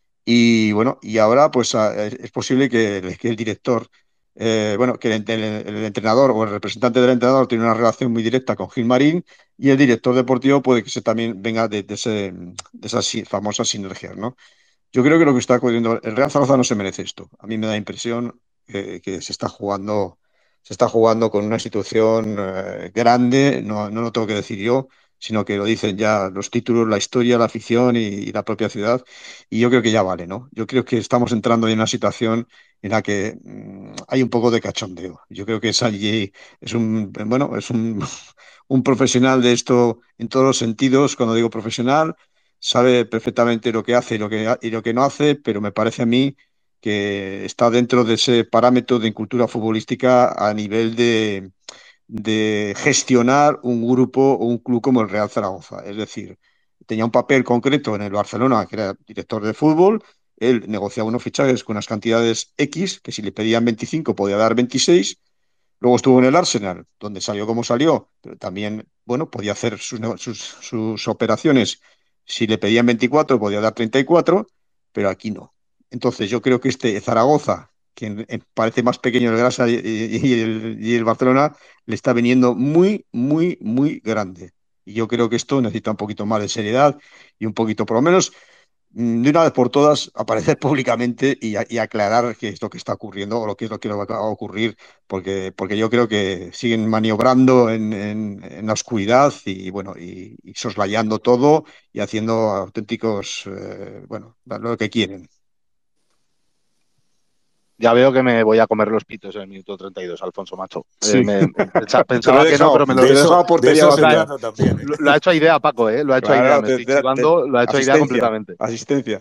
y bueno, y ahora pues a, es posible que, que el director, eh, bueno, que el, el, el, entrenador o el representante del entrenador tiene una relación muy directa con Gil Marín y el director deportivo puede que se también venga de, de, ese, de esas famosas sinergias, ¿no? Yo creo que lo que está ocurriendo, el Real Zaragoza no se merece esto. A mí me da impresión que, que se está jugando se está jugando con una institución eh, grande, no, no lo tengo que decir yo, sino que lo dicen ya los títulos, la historia, la afición y, y la propia ciudad, y yo creo que ya vale, ¿no? Yo creo que estamos entrando en una situación en la que mmm, hay un poco de cachondeo. Yo creo que Sanji es un, bueno, es un, un profesional de esto en todos los sentidos. Cuando digo profesional, sabe perfectamente lo que hace y lo que, y lo que no hace, pero me parece a mí que está dentro de ese parámetro de cultura futbolística a nivel de, de gestionar un grupo o un club como el Real Zaragoza. Es decir, tenía un papel concreto en el Barcelona, que era director de fútbol. Él negociaba unos fichajes con unas cantidades X, que si le pedían veinticinco podía dar veintiséis. Luego estuvo en el Arsenal, donde salió como salió, pero también, bueno, podía hacer sus, sus, sus operaciones. Si le pedían veinticuatro, podía dar treinta y cuatro, pero aquí no. Entonces yo creo que este Zaragoza, que en, en, parece más pequeño el Grasa y, y, y, el, y el Barcelona, le está viniendo muy, muy, muy grande. Y yo creo que esto necesita un poquito más de seriedad y un poquito, por lo menos, de una vez por todas, aparecer públicamente y, y aclarar qué es lo que está ocurriendo o lo que es lo que va a ocurrir, porque, porque yo creo que siguen maniobrando en, en, en la oscuridad y, bueno, y, y soslayando todo y haciendo auténticos, eh, bueno, lo que quieren. Ya veo que me voy a comer los pitos en el minuto treinta y dos, Alfonso, macho. Sí. Eh, me, pensaba, pensaba que no, pero me lo de eso, por de eso se vacía. trata también. ¿eh? Lo, lo ha hecho a idea, Paco, ¿eh? Lo ha hecho Claro, a idea. Me te, estoy te, chivando, te, lo ha hecho a idea completamente. Asistencia.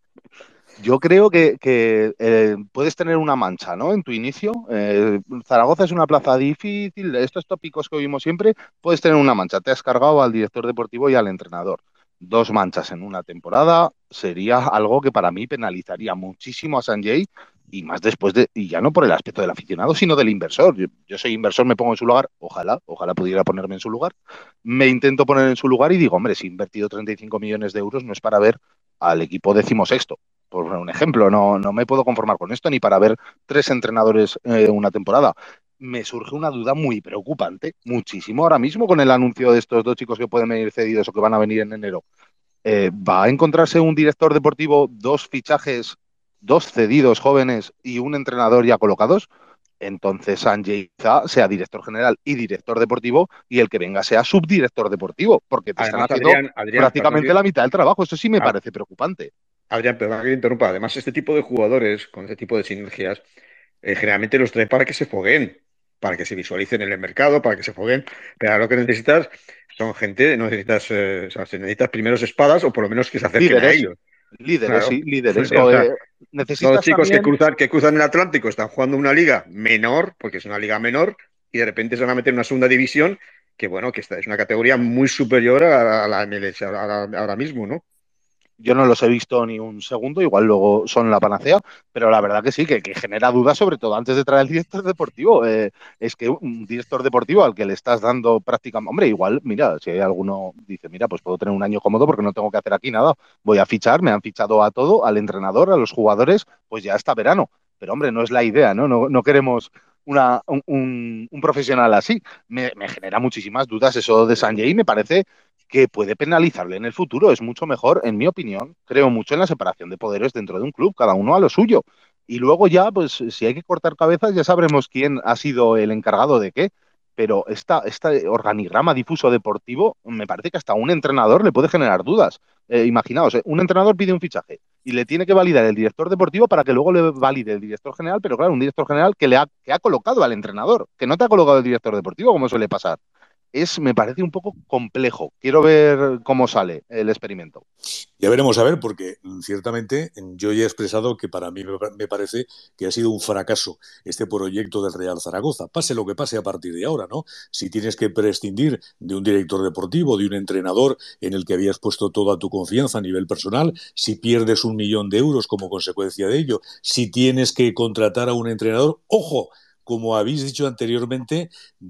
Yo creo que, que eh, puedes tener una mancha, ¿no? En tu inicio. Eh, Zaragoza es una plaza difícil. Estos tópicos que oímos siempre, puedes tener una mancha. Te has cargado al director deportivo y al entrenador. Dos manchas en una temporada sería algo que para mí penalizaría muchísimo a Sanjay, y más después de, y ya no por el aspecto del aficionado, sino del inversor. Yo, yo soy inversor, me pongo en su lugar, ojalá, ojalá pudiera ponerme en su lugar. Me intento poner en su lugar y digo, hombre, si he invertido treinta y cinco millones de euros no es para ver al equipo decimosexto. Por un ejemplo, no, no me puedo conformar con esto ni para ver tres entrenadores eh, una temporada. Me surge una duda muy preocupante, muchísimo ahora mismo con el anuncio de estos dos chicos que pueden venir cedidos o que van a venir en enero. Eh, ¿Va a encontrarse un director deportivo, dos fichajes, dos cedidos jóvenes y un entrenador ya colocados? Entonces Sanjay sea director general y director deportivo y el que venga sea subdirector deportivo, porque te Además, están haciendo Adrián, Adrián, prácticamente que, la mitad del trabajo. Eso sí me a, parece preocupante. Adrián, perdón que te interrumpa. Además, este tipo de jugadores, con este tipo de sinergias, eh, generalmente los traen para que se fogueen, para que se visualicen en el mercado, para que se fogueen. Pero ahora lo que necesitas son gente, no necesitas, eh, o sea, necesitas primeros espadas o por lo menos que se acerquen a Líderes, ellos. líderes, Claro. sí, líderes. O O, sea, eh, los necesitas chicos que también. cruzan, que cruzan el Atlántico están jugando una liga menor, porque es una liga menor, y de repente se van a meter en una segunda división, que bueno, que esta es una categoría muy superior a la M L S ahora, ahora mismo, ¿no? Yo no los he visto ni un segundo, igual luego son la panacea, pero la verdad que sí, que, que genera dudas, sobre todo antes de traer al director deportivo. Eh, es que un director deportivo al que le estás dando prácticamente, hombre, igual, mira, si hay alguno dice, mira, pues puedo tener un año cómodo porque no tengo que hacer aquí nada, voy a fichar, me han fichado a todo, al entrenador, a los jugadores, pues ya hasta verano. Pero hombre, no es la idea, ¿no? No, no queremos una, un, un, un profesional así. Me, me genera muchísimas dudas eso de Sanjay y me parece que puede penalizarle en el futuro. Es mucho mejor, en mi opinión, creo mucho en la separación de poderes dentro de un club, cada uno a lo suyo. Y luego ya, pues si hay que cortar cabezas, ya sabremos quién ha sido el encargado de qué. Pero esta, este organigrama difuso deportivo, me parece que hasta un entrenador le puede generar dudas. Eh, imaginaos, eh, un entrenador pide un fichaje y le tiene que validar el director deportivo para que luego le valide el director general, pero claro, un director general que le ha, que ha colocado al entrenador, que no te ha colocado el director deportivo, como suele pasar. Es, me parece un poco complejo. Quiero ver cómo sale el experimento. Ya veremos a ver, porque ciertamente yo ya he expresado que para mí me parece que ha sido un fracaso este proyecto del Real Zaragoza. Pase lo que pase a partir de ahora, ¿no? Si tienes que prescindir de un director deportivo, de un entrenador en el que habías puesto toda tu confianza a nivel personal, si pierdes un millón de euros como consecuencia de ello, si tienes que contratar a un entrenador, ¡ojo!, como habéis dicho anteriormente,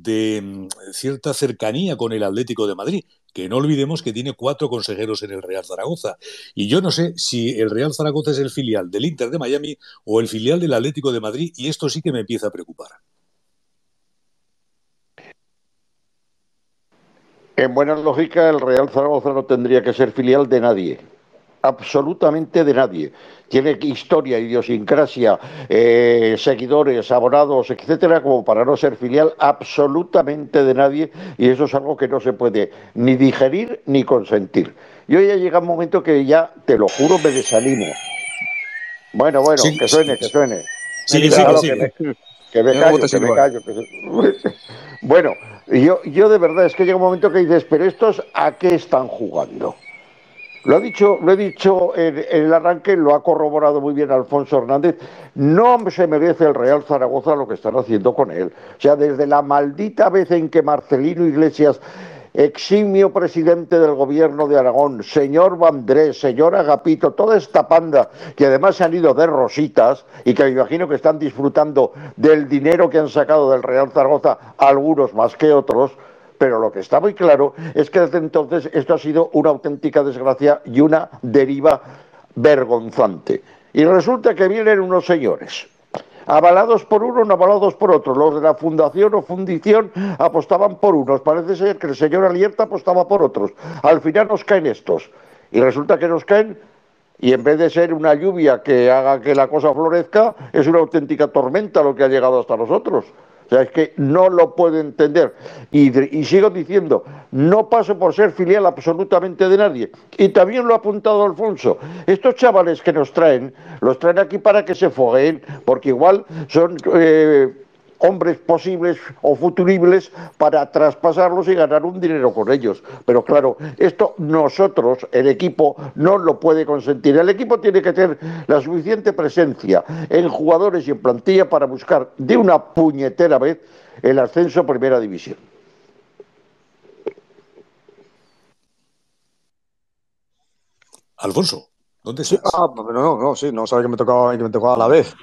de cierta cercanía con el Atlético de Madrid, que no olvidemos que tiene cuatro consejeros en el Real Zaragoza. Y yo no sé si el Real Zaragoza es el filial del Inter de Miami o el filial del Atlético de Madrid, y esto sí que me empieza a preocupar. En buena lógica, el Real Zaragoza no tendría que ser filial de nadie. Absolutamente de nadie. Tiene historia, idiosincrasia, eh, seguidores, abonados, etcétera, como para no ser filial absolutamente de nadie, y eso es algo que no se puede ni digerir ni consentir. Yo ya llega un momento que ya, te lo juro, me desanimo. Bueno, bueno, Sí, que suene, que suene. Sigue, Claro, sigue, que sigue. me, que me callo, que me callo. Que... Bueno, yo, yo de verdad es que llega un momento que dices, pero estos ¿a qué están jugando? Lo ha dicho, lo he dicho en, en el arranque, lo ha corroborado muy bien Alfonso Hernández. No se merece el Real Zaragoza lo que están haciendo con él. O sea, desde la maldita vez en que Marcelino Iglesias, eximio presidente del gobierno de Aragón, señor Vandrés, señor Agapito, toda esta panda que además se han ido de rositas y que me imagino que están disfrutando del dinero que han sacado del Real Zaragoza, algunos más que otros, pero lo que está muy claro es que desde entonces esto ha sido una auténtica desgracia y una deriva vergonzante. Y resulta que vienen unos señores, avalados por uno, no avalados por otro. Los de la fundación o fundición apostaban por unos. Parece ser que el señor Alierta apostaba por otros. Al final nos caen estos. Y resulta que nos caen y en vez de ser una lluvia que haga que la cosa florezca, es una auténtica tormenta lo que ha llegado hasta nosotros. O sea, es que no lo puedo entender. Y, y sigo diciendo, no paso por ser filial absolutamente de nadie. Y también lo ha apuntado Alfonso. Estos chavales que nos traen, los traen aquí para que se fogueen, porque igual son eh, hombres posibles o futuribles para traspasarlos y ganar un dinero con ellos. Pero claro, esto nosotros, el equipo, no lo puede consentir. El equipo tiene que tener la suficiente presencia en jugadores y en plantilla para buscar de una puñetera vez el ascenso a Primera División. Alfonso, ¿dónde Sí, estás? ah, no, no, no, sí, no sabía que me tocaba, que me tocaba a la vez.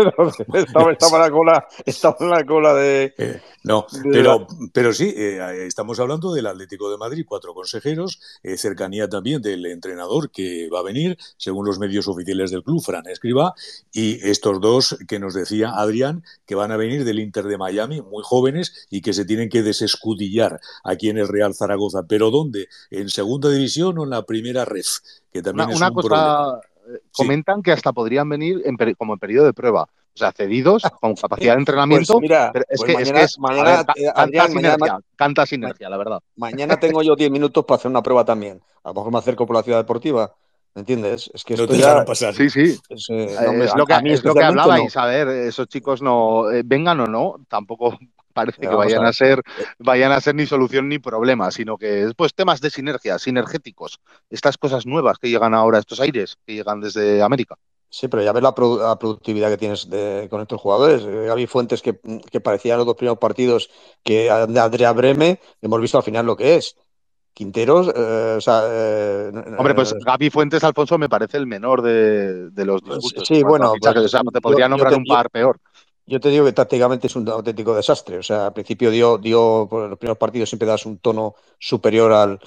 estaba, estaba en la cola, estaba en la cola de, Eh, no, de la... pero, pero sí, eh, estamos hablando del Atlético de Madrid, cuatro consejeros, eh, cercanía también del entrenador que va a venir, según los medios oficiales del club, Fran Escribá, y estos dos que nos decía Adrián, que van a venir del Inter de Miami, muy jóvenes, y que se tienen que desescudillar aquí en el Real Zaragoza. ¿Pero dónde? ¿En segunda división o en la primera ref? Que Una, también es una un problema. cosa, eh, Sí. comentan que hasta podrían venir en peri- como en periodo de prueba. O sea, cedidos, con capacidad de Pues entrenamiento, mira, pero es pues que es, que mañana, es a ver, mañana, ca- eh, canta Adrián, mañana, sinergia, canta ma- sinergia, la verdad. mañana tengo yo diez minutos para hacer una prueba también. A lo mejor me acerco por la ciudad deportiva, ¿me entiendes? Es que No esto te ya dejarán pasar. Sí, sí. es, eh, no, Eh, hombre, Es a, lo que, a mí es lo que especialmente no. hablabais, a ver, esos chicos no eh, vengan o no, tampoco parece Eh, que vamos a vayan a ver. ser, Eh, vayan a ser ni solución ni problema, sino que es pues temas de sinergia, sinergéticos, estas cosas nuevas que llegan ahora, estos aires que llegan desde América. Sí, pero ya ves la, produ- la productividad que tienes de- con estos jugadores. Eh, Gaby Fuentes, que, que parecía en los dos primeros partidos que a- de Andrea Breme, hemos visto al final lo que es. Quinteros, eh, o sea, eh, Hombre, pues eh, Gaby Fuentes, Alfonso, me parece el menor de, de los disgustos en sí, cuanto a bueno, fichajes. O pues sea, te yo, podría yo, nombrar te, un yo, par peor. yo te digo que tácticamente es un auténtico desastre. O sea, al principio dio, dio por los primeros partidos siempre das un tono superior al,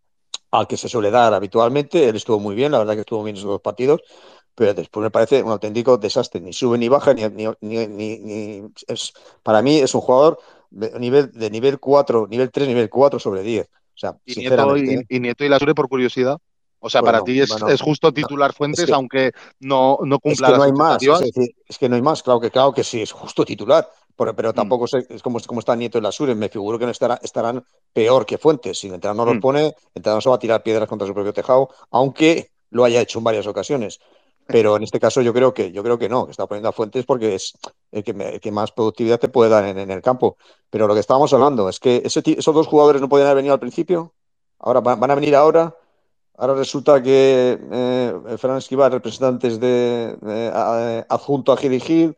al que se suele dar habitualmente. Él estuvo muy bien, la verdad que estuvo bien esos dos partidos, pero después me parece un auténtico desastre. Ni sube ni baja, ni, ni, ni, ni- ni- es, para mí es un jugador de nivel, de nivel cuatro, nivel tres, nivel cuatro sobre diez. O sea, Y Nieto sinceramente, y, ¿eh? y Nieto y Lasure, por curiosidad. O sea, para Bueno, ti es, bueno, es justo no, titular es Fuentes, que aunque no, no Es cumpla que no las hay más, es expectativas. decir, es que no hay más, claro que, claro que sí, es justo titular, pero, pero Mm, tampoco sé, es como, como está Nieto en la Sure, me figuro que no estará, estarán peor que Fuentes, si el entrenador no los mm. pone, el entrenador se va a tirar piedras contra su propio tejado, aunque lo haya hecho en varias ocasiones, pero en este caso yo creo que, yo creo que no, que está poniendo a Fuentes porque es el que, me- el que más productividad te puede dar en, en el campo, pero lo que estábamos hablando es que ese, ti- esos dos jugadores no podían haber venido al principio, ahora van, van a venir ahora. Ahora resulta que eh, Fran Escribá, representantes de, de, a- adjunto a Gil y Gil,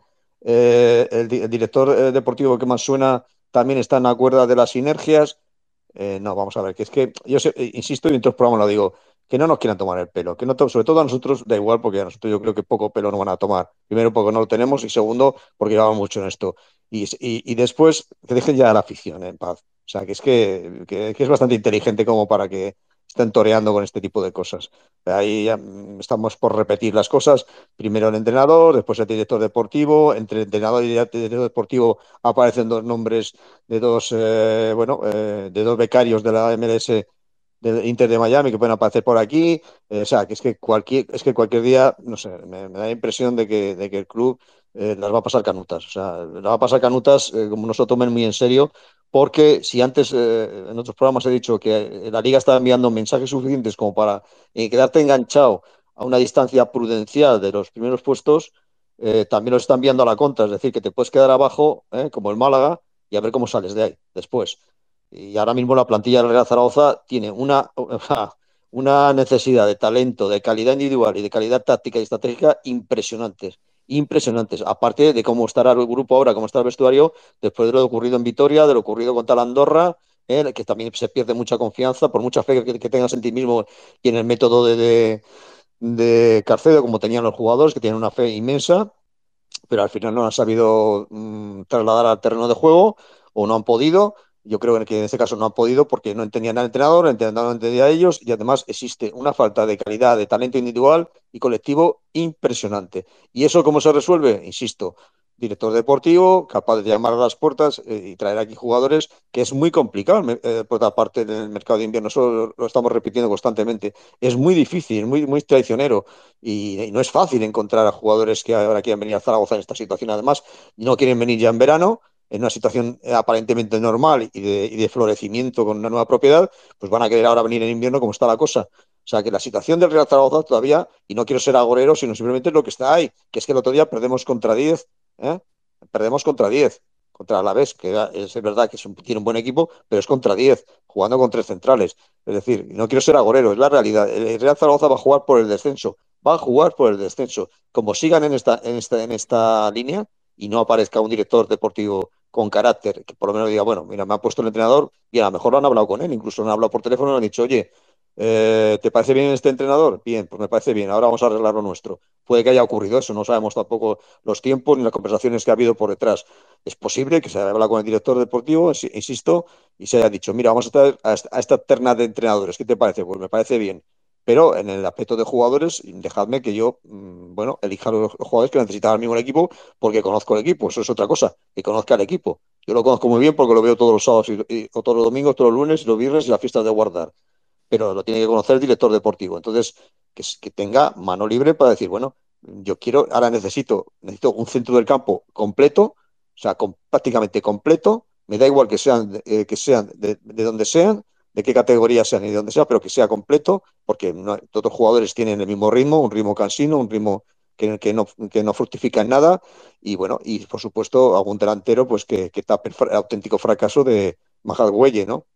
eh, el, di- el director eh, deportivo que más suena también está en acuerdo de las sinergias. Eh, no, vamos a ver, que es que yo sé, eh, insisto y en todos los programas lo digo, que no nos quieran tomar el pelo, que no to- sobre todo a nosotros da igual porque a nosotros yo creo que poco pelo no van a tomar. Primero porque no lo tenemos y segundo porque llevamos mucho en esto. Y, y, y después que dejen ya a la afición en paz. O sea, que es que, que, que es bastante inteligente como para que estén toreando con este tipo de cosas. Ahí ya mm, estamos por repetir las cosas. Primero el entrenador, después el director deportivo. Entre entrenador y director deportivo aparecen dos nombres de dos, eh, bueno, eh, de dos becarios de la M L S del Inter de Miami que pueden aparecer por aquí. Eh, o sea, que es que cualquier, es que cualquier día, no sé, me, me da la impresión de que, de que el club eh, las va a pasar canutas. O sea, las va a pasar canutas eh, como no se lo tomen muy en serio, porque si antes eh, en otros programas he dicho que la liga estaba enviando mensajes suficientes como para eh, quedarte enganchado a una distancia prudencial de los primeros puestos, eh, también lo están enviando a la contra, es decir, que te puedes quedar abajo, eh, como el Málaga, y a ver cómo sales de ahí después. Y ahora mismo la plantilla del Real Zaragoza tiene una, una necesidad de talento, de calidad individual y de calidad táctica y estratégica impresionantes. Impresionantes. Aparte de cómo estará el grupo ahora, cómo está el vestuario, después de lo ocurrido en Vitoria, de lo ocurrido contra la Andorra, eh, que también se pierde mucha confianza, por mucha fe que, que tengas en ti mismo y en el método de, de, de Carcedo, como tenían los jugadores, que tienen una fe inmensa, pero al final no han sabido mmm, trasladar al terreno de juego o no han podido. Yo creo que en este caso no han podido porque no entendían al entrenador, el entrenador no entendía a ellos y además existe una falta de calidad, de talento individual y colectivo impresionante. ¿Y eso cómo se resuelve? Insisto, director deportivo, capaz de llamar a las puertas eh, y traer aquí jugadores, que es muy complicado, eh, por otra parte, en el mercado de invierno, eso lo, lo estamos repitiendo constantemente. Es muy difícil, muy, muy traicionero y, y no es fácil encontrar a jugadores que ahora quieren venir a Zaragoza en esta situación. Además, no quieren venir ya en verano, en una situación aparentemente normal y de, y de florecimiento con una nueva propiedad, pues van a querer ahora venir en invierno como está la cosa. O sea, que la situación del Real Zaragoza todavía, y no quiero ser agorero, sino simplemente es lo que está ahí, que es que el otro día perdemos contra diez, ¿eh? Perdemos contra diez, contra Alavés, que es verdad que es un, tiene un buen equipo, pero es contra diez, jugando con tres centrales. Es decir, no quiero ser agorero, es la realidad. El Real Zaragoza va a jugar por el descenso, va a jugar por el descenso. Como sigan en esta, en esta, en esta línea y no aparezca un director deportivo con carácter, que por lo menos diga, bueno, mira, me ha puesto el entrenador y a lo mejor lo han hablado con él, incluso lo han hablado por teléfono y le han dicho, oye, eh, ¿te parece bien este entrenador? Bien, pues me parece bien, ahora vamos a arreglar lo nuestro. Puede que haya ocurrido eso, no sabemos tampoco los tiempos ni las conversaciones que ha habido por detrás. Es posible que se haya hablado con el director deportivo, insisto, y se haya dicho, mira, vamos a estar a esta, a esta terna de entrenadores, ¿qué te parece? Pues me parece bien. Pero en el aspecto de jugadores, dejadme que yo, bueno, elija los jugadores que necesitan al mismo equipo porque conozco el equipo. Eso es otra cosa, que conozca el equipo. Yo lo conozco muy bien porque lo veo todos los sábados y, y, o todos los domingos, todos los lunes, los viernes y las fiestas de guardar. Pero lo tiene que conocer el director deportivo. Entonces, que, que tenga mano libre para decir, bueno, yo quiero, ahora necesito, necesito un centro del campo completo, o sea, con, prácticamente completo. Me da igual que sean, eh, que sean de, de donde sean, de qué categoría sean y de donde sea, pero que sea completo, porque no, todos los jugadores tienen el mismo ritmo, un ritmo cansino, un ritmo que, que, no, que no fructifica en nada, y bueno, y por supuesto algún delantero pues que, que tape el, el auténtico fracaso de Majadgüelle, ¿no?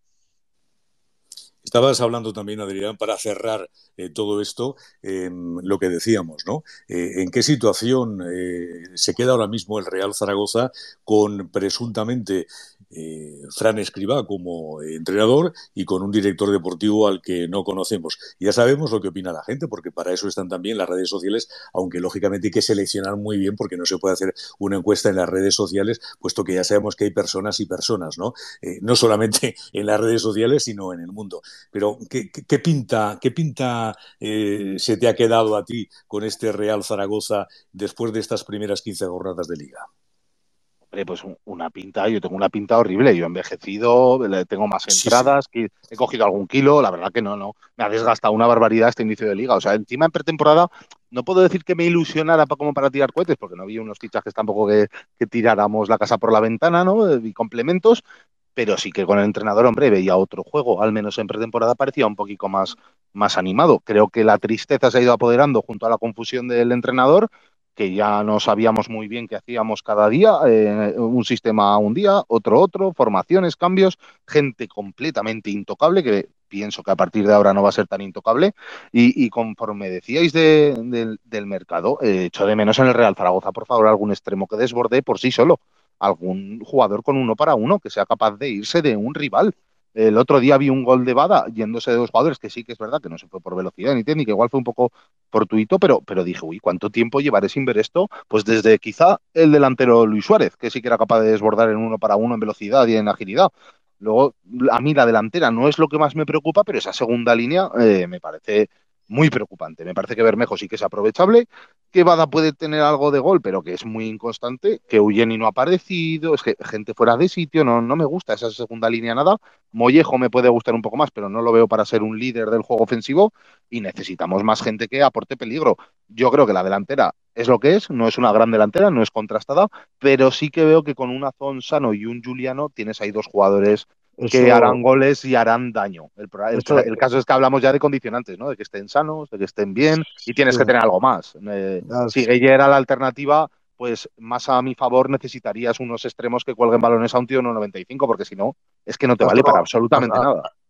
Estabas hablando también, Adrián, para cerrar eh, todo esto, eh, lo que decíamos, ¿no? Eh, ¿En qué situación eh, se queda ahora mismo el Real Zaragoza con presuntamente eh, Fran Escribá como entrenador y con un director deportivo al que no conocemos? Ya sabemos lo que opina la gente, porque para eso están también las redes sociales, aunque lógicamente hay que seleccionar muy bien porque no se puede hacer una encuesta en las redes sociales, puesto que ya sabemos que hay personas y personas, ¿no? Eh, no solamente en las redes sociales, sino en el mundo. Pero, ¿qué, qué, qué pinta, qué pinta eh, se te ha quedado a ti con este Real Zaragoza después de estas primeras quince jornadas de Liga? Hombre, pues una pinta, yo tengo una pinta horrible. Yo he envejecido, tengo más Sí, sí. entradas, he cogido algún kilo, la verdad que no, no. Me ha desgastado una barbaridad este inicio de Liga. O sea, encima en pretemporada no puedo decir que me ilusionara como para tirar cohetes, porque no había unos fichajes tampoco que, que tiráramos la casa por la ventana, ¿no? Y complementos. Pero sí que con el entrenador, hombre, veía otro juego, al menos en pretemporada parecía un poquito más, más animado. Creo que la tristeza se ha ido apoderando junto a la confusión del entrenador, que ya no sabíamos muy bien qué hacíamos cada día, eh, un sistema un día, otro otro, formaciones, cambios, gente completamente intocable, que pienso que a partir de ahora no va a ser tan intocable, y, y conforme decíais de, de, del mercado, eh, echo de menos en el Real Zaragoza, por favor, algún extremo que desborde por sí solo, algún jugador con uno para uno que sea capaz de irse de un rival. El otro día vi un gol de Bada yéndose de dos jugadores, que sí que es verdad que no se fue por velocidad ni técnica, igual fue un poco fortuito, pero, pero dije, uy, ¿cuánto tiempo llevaré sin ver esto? Pues desde quizá el delantero Luis Suárez, que sí que era capaz de desbordar en uno para uno en velocidad y en agilidad. Luego, a mí la delantera no es lo que más me preocupa, pero esa segunda línea eh, me parece muy preocupante. Me parece que Bermejo sí que es aprovechable, que Bada puede tener algo de gol, pero que es muy inconstante, que Eugeni no ha aparecido, es que gente fuera de sitio, no, no me gusta esa segunda línea nada. Mollejo me puede gustar un poco más, pero no lo veo para ser un líder del juego ofensivo y necesitamos más gente que aporte peligro. Yo creo que la delantera es lo que es, no es una gran delantera, no es contrastada, pero sí que veo que con un Azón sano y un Juliano tienes ahí dos jugadores que harán Eso, goles y harán daño. El, el, eso, el, caso es que hablamos ya de condicionantes, ¿no? De que estén sanos, de que estén bien y tienes sí, que tener algo más. Eh, si has- Gueye era la alternativa, pues más a mi favor necesitarías unos extremos que cuelguen balones a un tío de uno noventa y cinco, porque si no, es que no te has vale para tocado, has- absolutamente nada.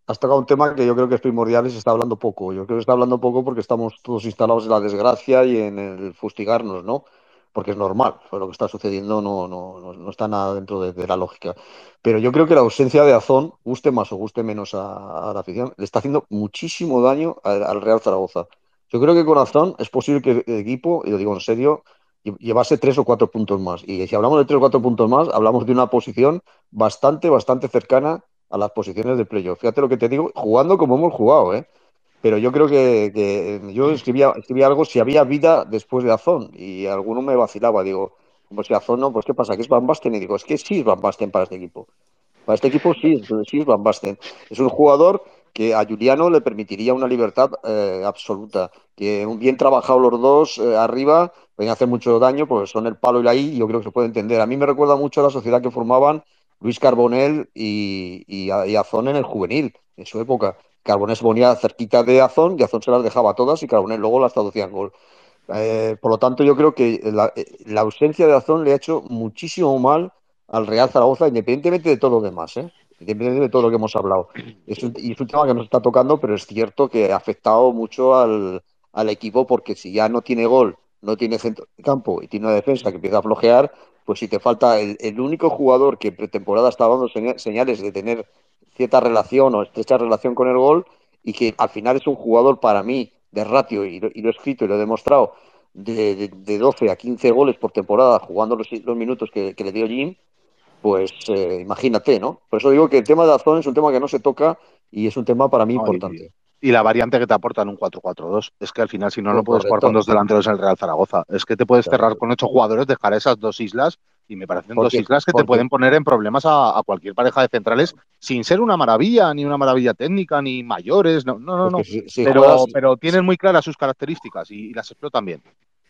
has tocado un tema que yo creo que es primordial y se está hablando poco. Yo creo que se está hablando poco porque estamos todos instalados en la desgracia y en el fustigarnos, ¿no? Porque es normal, pues lo que está sucediendo no, no, no, no está nada dentro de, de la lógica. Pero yo creo que la ausencia de Azón, guste más o guste menos a, a la afición, le está haciendo muchísimo daño al, al Real Zaragoza. Yo creo que con Azón es posible que el equipo, y lo digo en serio, lle- llevase tres o cuatro puntos más. Y si hablamos de tres o cuatro puntos más, hablamos de una posición bastante, bastante cercana a las posiciones de playoff. Fíjate lo que te digo, jugando como hemos jugado, ¿eh? Pero yo creo que, que yo escribía, escribía algo si había vida después de Azón y alguno me vacilaba, digo, como si Azón no, pues ¿qué pasa? ¿Que es Van Basten? Y digo, es que sí es Van Basten para este equipo. Para este equipo sí, sí es Van Basten. Es un jugador que a Juliano le permitiría una libertad eh, absoluta. Que un bien trabajado los dos eh, arriba pueden hacer mucho daño porque son el palo y la I y yo creo que se puede entender. A mí me recuerda mucho a la sociedad que formaban Luis Carbonell y, y, y Azón en el juvenil, en su época. Carbonell se ponía cerquita de Azón y Azón se las dejaba todas y Carbonell luego las traducía en gol. Eh, por lo tanto, yo creo que la, eh, la ausencia de Azón le ha hecho muchísimo mal al Real Zaragoza, independientemente de todo lo demás, ¿eh? Independientemente de todo lo que hemos hablado. Es un, y es un tema que nos está tocando, pero es cierto que ha afectado mucho al, al equipo porque si ya no tiene gol, no tiene centro de campo y tiene una defensa que empieza a flojear, pues si te falta el, el único jugador que pretemporada estaba dando señales de tener cierta relación o estrecha relación con el gol y que al final es un jugador para mí de ratio, y lo, y lo he escrito y lo he demostrado, de, de, de doce a quince goles por temporada jugando los, los minutos que, que le dio Jim, pues eh, imagínate, ¿no? Por eso digo que el tema de Azón es un tema que no se toca y es un tema para mí No, y, importante. y la variante que te aporta en un cuatro cuatro dos es que al final, si no, no Pues puedes jugar con correcto, dos delanteros en el Real Zaragoza. Es que te puedes cerrar correcto. con ocho jugadores, dejar esas dos islas, y me parecen dos Porque, islas que te porque, pueden poner en problemas a, a cualquier pareja de centrales, sin ser una maravilla, ni una maravilla técnica, ni mayores. No, no, no. es que no. si, si juegas, Pero, pero tienen muy claras sus características y, y las explotan bien.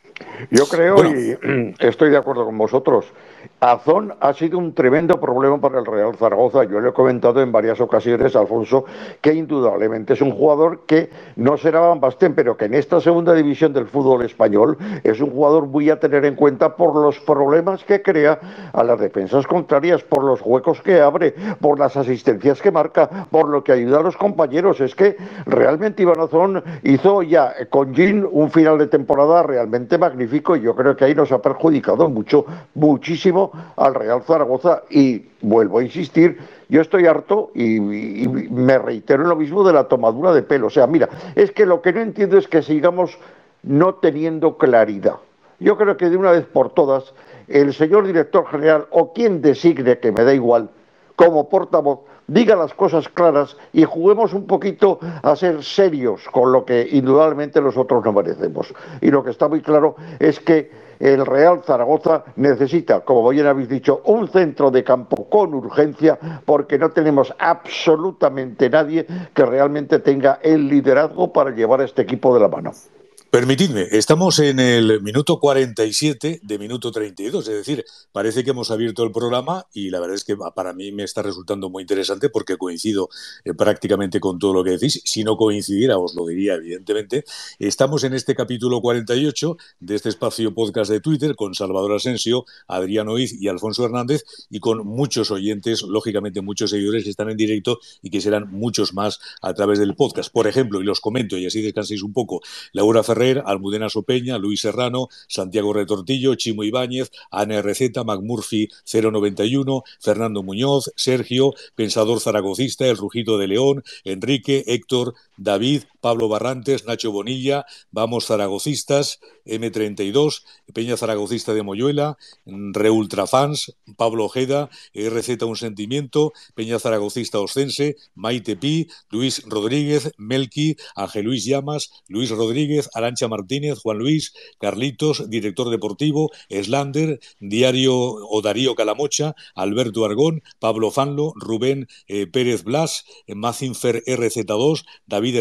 Yo creo, Bueno, y estoy de acuerdo con vosotros, Azón ha sido un tremendo problema para el Real Zaragoza. Yo le he comentado en varias ocasiones, Alfonso, que indudablemente es un jugador que no será Van Basten, pero que en esta segunda división del fútbol español es un jugador muy a tener en cuenta por los problemas que crea a las defensas contrarias, por los huecos que abre, por las asistencias que marca, por lo que ayuda a los compañeros. Es que realmente Iván Azón hizo ya con Gin un final de temporada realmente magnífico y yo creo que ahí nos ha perjudicado mucho, muchísimo al Real Zaragoza y vuelvo a insistir, yo estoy harto y, y, y me reitero en lo mismo de la tomadura de pelo. O sea, mira, es que lo que no entiendo es que sigamos no teniendo claridad. Yo creo que de una vez por todas, el señor director general o quien designe, que me da igual, como portavoz, diga las cosas claras y juguemos un poquito a ser serios con lo que indudablemente nosotros no merecemos. Y lo que está muy claro es que el Real Zaragoza necesita, como bien habéis dicho, un centro de campo con urgencia porque no tenemos absolutamente nadie que realmente tenga el liderazgo para llevar a este equipo de la mano. permitidme, estamos en el minuto cuarenta y siete de minuto treinta y dos, es decir, parece que hemos abierto el programa y la verdad es que para mí me está resultando muy interesante porque coincido eh, prácticamente con todo lo que decís. Si no coincidiera, os lo diría evidentemente. Estamos en este capítulo cuarenta y ocho de este espacio podcast de Twitter con Salvador Asensio, Adrián Oiz y Alfonso Hernández y con muchos oyentes, lógicamente muchos seguidores que están en directo y que serán muchos más a través del podcast. Por ejemplo, y los comento y así descanséis un poco, Laura Ferrer, Almudena Sopeña, Luis Serrano, Santiago Retortillo, Chimo Ibáñez, Ana R Z, McMurphy cero noventa y uno, Fernando Muñoz, Sergio, Pensador Zaragocista, El Rujito de León, Enrique, Héctor, David, Pablo Barrantes, Nacho Bonilla, Vamos Zaragocistas, M treinta y dos, Peña Zaragocista de Moyuela, Reultrafans, Pablo Ojeda, R Z Un Sentimiento, Peña Zaragocista Oscense, Maite Pi, Luis Rodríguez, Melqui, Ángel Luis Llamas, Luis Rodríguez, Arancha Martínez, Juan Luis, Carlitos, director deportivo, Slander, Diario o Darío Calamocha, Alberto Argón, Pablo Fanlo, Rubén eh, Pérez Blas, Mazinfer R Z dos, David El Cerro,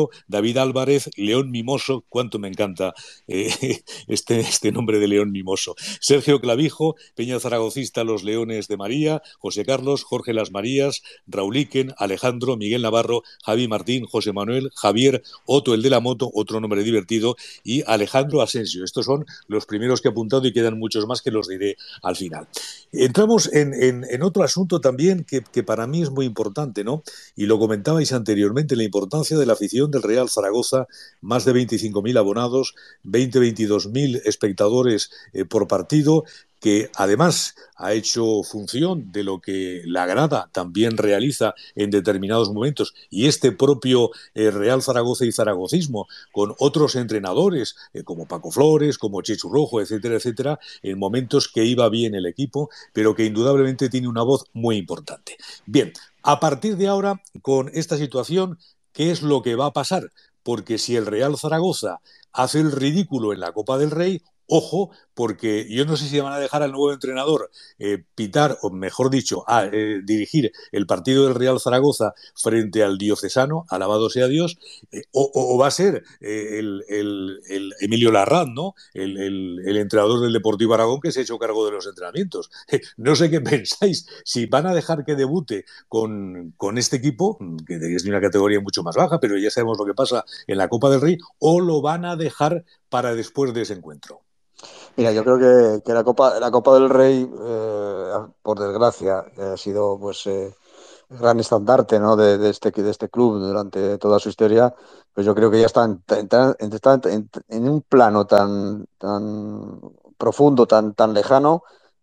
Romero, David Álvarez, León Mimoso, cuánto me encanta eh, este, este nombre de León Mimoso, Sergio Clavijo, Peña Zaragocista, Los Leones de María, José Carlos, Jorge Las Marías, Raúl Iquen, Alejandro, Miguel Navarro, Javi Martín, José Manuel, Javier, Otto el de la moto, otro nombre divertido, y Alejandro Asensio. Estos son los primeros que he apuntado y quedan muchos más que los diré al final. Entramos en, en, en otro asunto también que, que para mí es muy importante, ¿no? Y lo comentabais anteriormente, la importancia de la afición del Real Zaragoza, más de veinticinco mil abonados, veinte a veintidós mil espectadores eh, por partido, que además ha hecho función de lo que la grada también realiza en determinados momentos, y este propio eh, Real Zaragoza y zaragocismo, con otros entrenadores, eh, como Paco Flores, como Chechu Rojo, etcétera, etcétera, en momentos que iba bien el equipo, pero que indudablemente tiene una voz muy importante. Bien, a partir de ahora, con esta situación, ¿qué es lo que va a pasar? Porque si el Real Zaragoza hace el ridículo en la Copa del Rey, ojo, porque yo no sé si van a dejar al nuevo entrenador eh, pitar, o mejor dicho, a, eh, dirigir el partido del Real Zaragoza frente al diocesano, alabado sea Dios, eh, o, o, va a ser eh, el, el, el Emilio Larraz, ¿no? El, el, el entrenador del Deportivo Aragón, que se ha hecho cargo de los entrenamientos. Eh, no sé qué pensáis, si van a dejar que debute con, con este equipo, que es de una categoría mucho más baja, pero ya sabemos lo que pasa en la Copa del Rey, o lo van a dejar para después de ese encuentro. Mira, yo creo que, que la Copa, la Copa del Rey, eh, por desgracia, ha sido pues eh, el gran estandarte, ¿no? de, de, este, de este club durante toda su historia. Pues yo creo que ya está en, en, está en, en un plano tan, tan profundo, tan, tan lejano,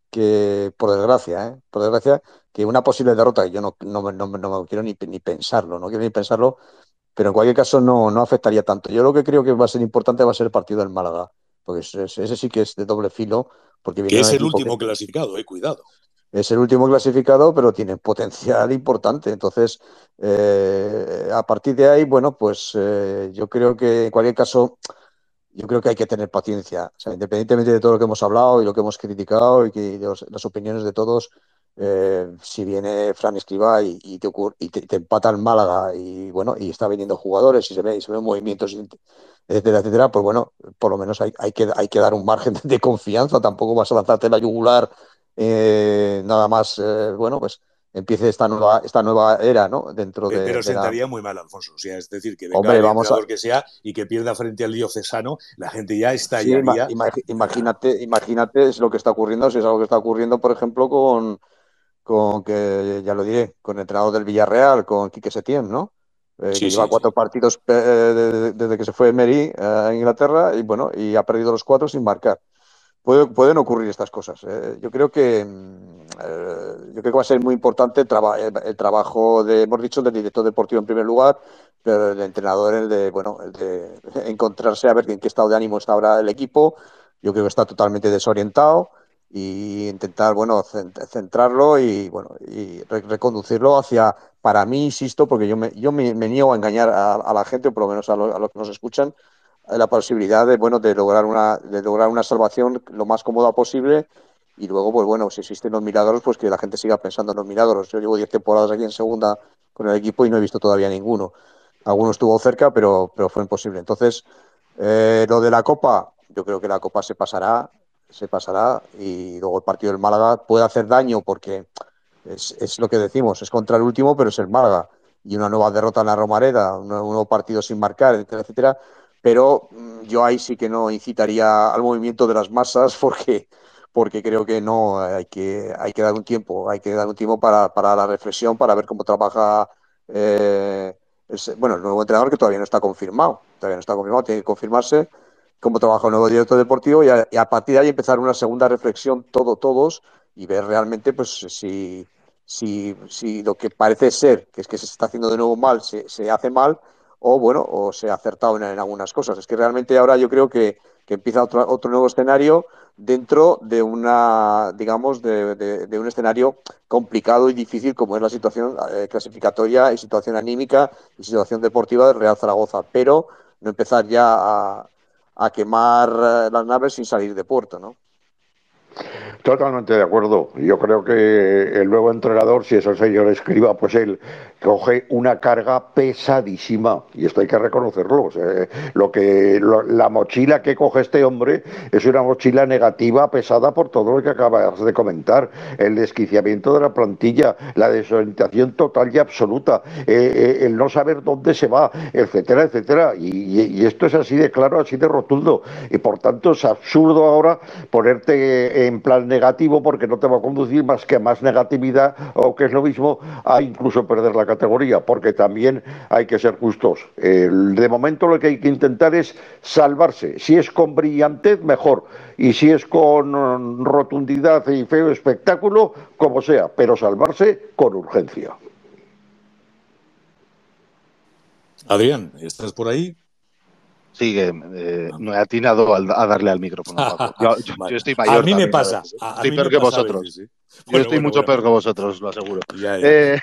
que por desgracia, ¿eh? por desgracia, que una posible derrota, yo no, no, no, no me quiero ni, ni pensarlo, no quiero ni pensarlo, pero en cualquier caso no, no afectaría tanto. Yo lo que creo que va a ser importante va a ser el partido del Málaga, porque ese, ese sí que es de doble filo, porque viene Que un es el equipo que último clasificado, eh, cuidado. es el último clasificado, pero tiene potencial importante. Entonces, eh, a partir de ahí, bueno, pues eh, yo creo que en cualquier caso, yo creo que hay que tener paciencia. O sea, independientemente de todo lo que hemos hablado y lo que hemos criticado y, que, y los, las opiniones de todos, eh, si viene Fran Escribá y, y, te, ocurre, y te, te empata el Málaga y bueno, y está viniendo jugadores y se ve, y se ven movimientos, etcétera, etcétera, pues bueno, por lo menos hay, hay, que, hay que dar un margen de confianza. Tampoco vas a lanzarte la yugular eh, nada más, eh, bueno, pues empiece esta nueva, esta nueva era, ¿no? Dentro de, Pero de la... sentaría muy mal, Alfonso. O sea, es decir, que venga Hombre, el vamos a... entrenador que sea y que pierda frente al diocesano, la gente ya Sí, estallaría. imagínate, imagínate es lo que está ocurriendo, si es algo que está ocurriendo, por ejemplo, con, con que, ya lo diré, con el entrenador del Villarreal, con Quique Setién, ¿no? Eh, que Sí, lleva sí, sí. cuatro partidos eh, desde, desde que se fue Emery eh, a Inglaterra y bueno, y ha perdido los cuatro sin marcar. Puede, pueden ocurrir estas cosas. ¿eh? Yo creo que mm, eh, yo creo que va a ser muy importante el, traba, el, el, trabajo de, hemos dicho, del director deportivo en primer lugar, pero el entrenador, el de, bueno, el de encontrarse a ver en qué estado de ánimo está ahora el equipo. Yo creo que está totalmente desorientado y intentar, bueno, centrarlo y, bueno, y re reconducirlo hacia, para mí, insisto, porque yo me, yo me, me niego a engañar a, a la gente, o por lo menos a, lo, a los que nos escuchan, la posibilidad de, bueno, de lograr una, de lograr una salvación lo más cómoda posible y luego, pues bueno, si existen los milagros, pues que la gente siga pensando en los milagros. Yo llevo diez temporadas aquí en segunda con el equipo y no he visto todavía ninguno. Alguno estuvo cerca, pero, pero fue imposible. Entonces, eh, lo de la Copa, yo creo que la Copa se pasará, se pasará y luego el partido del Málaga puede hacer daño porque es, es lo que decimos, es contra el último, pero es el Málaga y una nueva derrota en la Romareda, un nuevo partido sin marcar, etcétera, etcétera. Pero mmm, yo ahí sí que no incitaría al movimiento de las masas porque, porque creo que no, hay que, hay que dar un tiempo, hay que dar un tiempo para, para la reflexión, para ver cómo trabaja eh, el, bueno, el nuevo entrenador, que todavía no está confirmado, todavía no está confirmado, tiene que confirmarse cómo trabaja el nuevo director deportivo y a, y a partir de ahí empezar una segunda reflexión todo, todos y ver realmente pues si, si, si lo que parece ser, que es que se está haciendo de nuevo mal, se, se hace mal o bueno, o se ha acertado en, en algunas cosas. Es que realmente ahora yo creo que, que empieza otro, otro nuevo escenario dentro de una, digamos, de, de, de un escenario complicado y difícil como es la situación eh, clasificatoria y situación anímica y situación deportiva del Real Zaragoza, pero no empezar ya a, a quemar las naves sin salir de puerto, ¿no? Totalmente de acuerdo. Yo creo que el nuevo entrenador, si es el señor Escribá, pues él coge una carga pesadísima y esto hay que reconocerlo. O sea, lo que lo, la mochila que coge este hombre es una mochila negativa pesada por todo lo que acabas de comentar, el desquiciamiento de la plantilla, la desorientación total y absoluta, eh, eh, el no saber dónde se va, etcétera, etcétera. Y, y esto es así de claro, así de rotundo, y por tanto es absurdo ahora ponerte en plan negativo porque no te va a conducir más que a más negatividad o, que es lo mismo, a incluso perder la categoría, porque también hay que ser justos. Eh, de momento lo que hay que intentar es salvarse. Si es con brillantez, mejor. Y si es con um, rotundidad y feo espectáculo, como sea, pero salvarse con urgencia. Adrián, ¿estás por ahí? Sí, que eh, no he atinado al, a darle al micrófono, Paco. Yo, yo, Vale. yo estoy A mayor mí me también a pasa, veces. ¿eh? a, a Estoy mí me peor que pasa a vosotros. veces, ¿eh? Yo Bueno, estoy bueno, mucho bueno, peor que bueno. vosotros, lo aseguro. Ya, ya. Eh,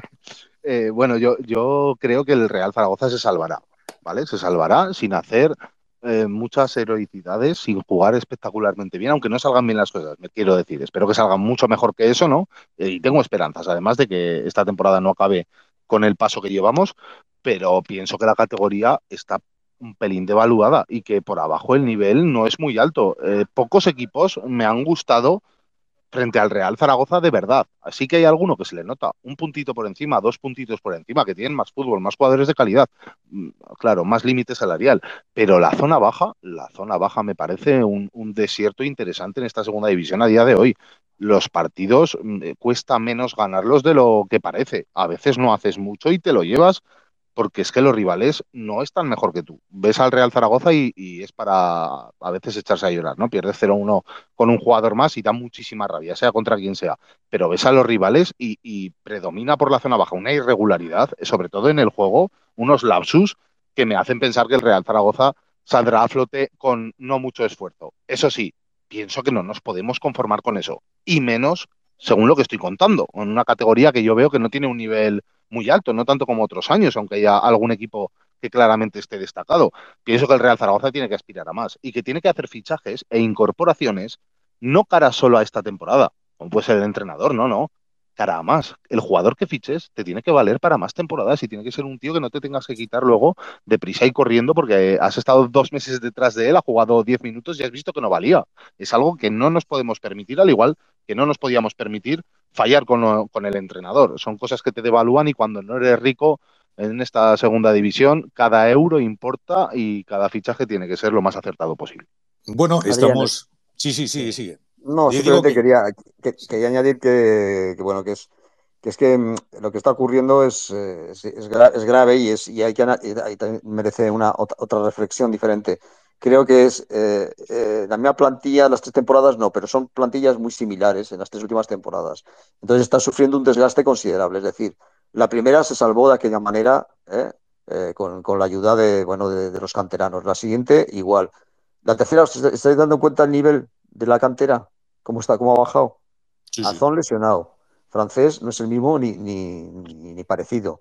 eh, bueno, yo, yo creo que el Real Zaragoza se salvará, ¿vale? Se salvará sin hacer eh, muchas heroicidades, sin jugar espectacularmente bien, aunque no salgan bien las cosas, me quiero decir. Espero que salgan mucho mejor que eso, ¿no? Eh, y tengo esperanzas, además de que esta temporada no acabe con el paso que llevamos, pero pienso que la categoría está un pelín devaluada y que por abajo el nivel no es muy alto. Eh, pocos equipos me han gustado frente al Real Zaragoza de verdad. Así que hay alguno que se le nota un puntito por encima, dos puntitos por encima, que tienen más fútbol, más jugadores de calidad, mm, claro, más límite salarial. Pero la zona baja, la zona baja me parece un, un desierto interesante en esta segunda división a día de hoy. Los partidos mm, cuesta menos ganarlos de lo que parece. A veces no haces mucho y te lo llevas porque es que los rivales no están mejor que tú. Ves al Real Zaragoza y, y es para a veces echarse a llorar, ¿no? Pierdes cero uno con un jugador más y da muchísima rabia, sea contra quien sea. Pero ves a los rivales y, y predomina por la zona baja una irregularidad, sobre todo en el juego, unos lapsus que me hacen pensar que el Real Zaragoza saldrá a flote con no mucho esfuerzo. Eso sí, pienso que no nos podemos conformar con eso. Y menos según lo que estoy contando, en una categoría que yo veo que no tiene un nivel muy alto, no tanto como otros años, aunque haya algún equipo que claramente esté destacado. Pienso que el Real Zaragoza tiene que aspirar a más y que tiene que hacer fichajes e incorporaciones no cara solo a esta temporada, como puede ser el entrenador, no, no, cara a más. El jugador que fiches te tiene que valer para más temporadas y tiene que ser un tío que no te tengas que quitar luego deprisa y corriendo porque has estado dos meses detrás de él, ha jugado diez minutos y has visto que no valía. Es algo que no nos podemos permitir, al igual que no nos podíamos permitir fallar con, lo, con el entrenador. Son cosas que te devalúan y cuando no eres rico en esta segunda división, cada euro importa y cada fichaje tiene que ser lo más acertado posible. Bueno, Adrián, estamos... Sí, sí, sí. sí, sigue. No, Y digo simplemente que... quería, que- quería añadir que, que, bueno, que es que es que mm, lo que está ocurriendo es, eh, es, es gra- es grave y, es, y hay que ana- y hay- también merece una otra, otra reflexión diferente. Creo que es eh, eh, la misma plantilla, las tres temporadas no, pero son plantillas muy similares en las tres últimas temporadas. Entonces está sufriendo un desgaste considerable. Es decir, la primera se salvó de aquella manera, ¿eh? Eh, con, con la ayuda de, bueno, de, de los canteranos. La siguiente, igual. La tercera, ¿os estáis dando cuenta el nivel de la cantera? ¿Cómo está? ¿Cómo ha bajado? Sí, sí. Azón lesionado. Francés no es el mismo ni, ni, ni, ni parecido.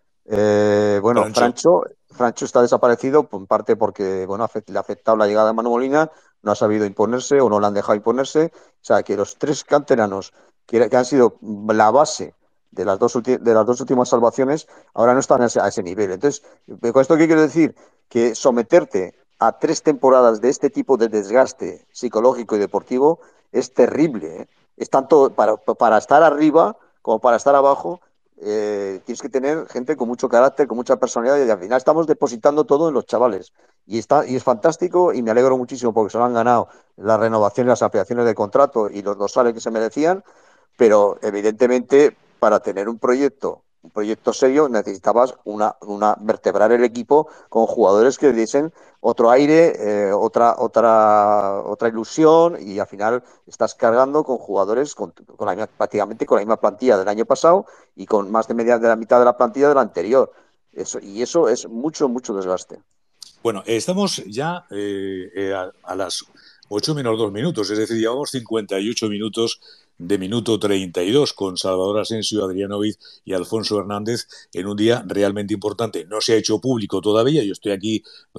Eh, bueno, Francho. Francho, Francho está desaparecido en parte porque bueno, le ha afectado la llegada de Manu Molina, no ha sabido imponerse o no le han dejado imponerse. O sea, que los tres canteranos que, que han sido la base de las, dos de las dos últimas salvaciones ahora no están a ese, a ese nivel. Entonces, ¿con esto qué quiero decir? Que someterte a tres temporadas de este tipo de desgaste psicológico y deportivo es terrible, ¿eh? Es tanto para, para estar arriba como para estar abajo. Eh, tienes que tener gente con mucho carácter, con mucha personalidad y al final estamos depositando todo en los chavales y, está, y es fantástico y me alegro muchísimo porque se lo han ganado las renovaciones, las ampliaciones de contrato y los dorsales que se merecían, pero evidentemente para tener un proyecto un proyecto serio necesitabas una, una vertebrar el equipo con jugadores que diesen otro aire, eh, otra, otra, otra ilusión y al final estás cargando con jugadores con, con la misma, prácticamente con la misma plantilla del año pasado y con más de media de la mitad de la plantilla del anterior. Eso, y eso es mucho, mucho desgaste. Bueno, estamos ya eh, eh, a, a las ocho menos dos minutos, es decir, llevamos cincuenta y ocho minutos de Minuto treinta y dos con Salvador Asensio, Adrián Oiz y Alfonso Hernández en un día realmente importante. No se ha hecho público todavía, yo estoy aquí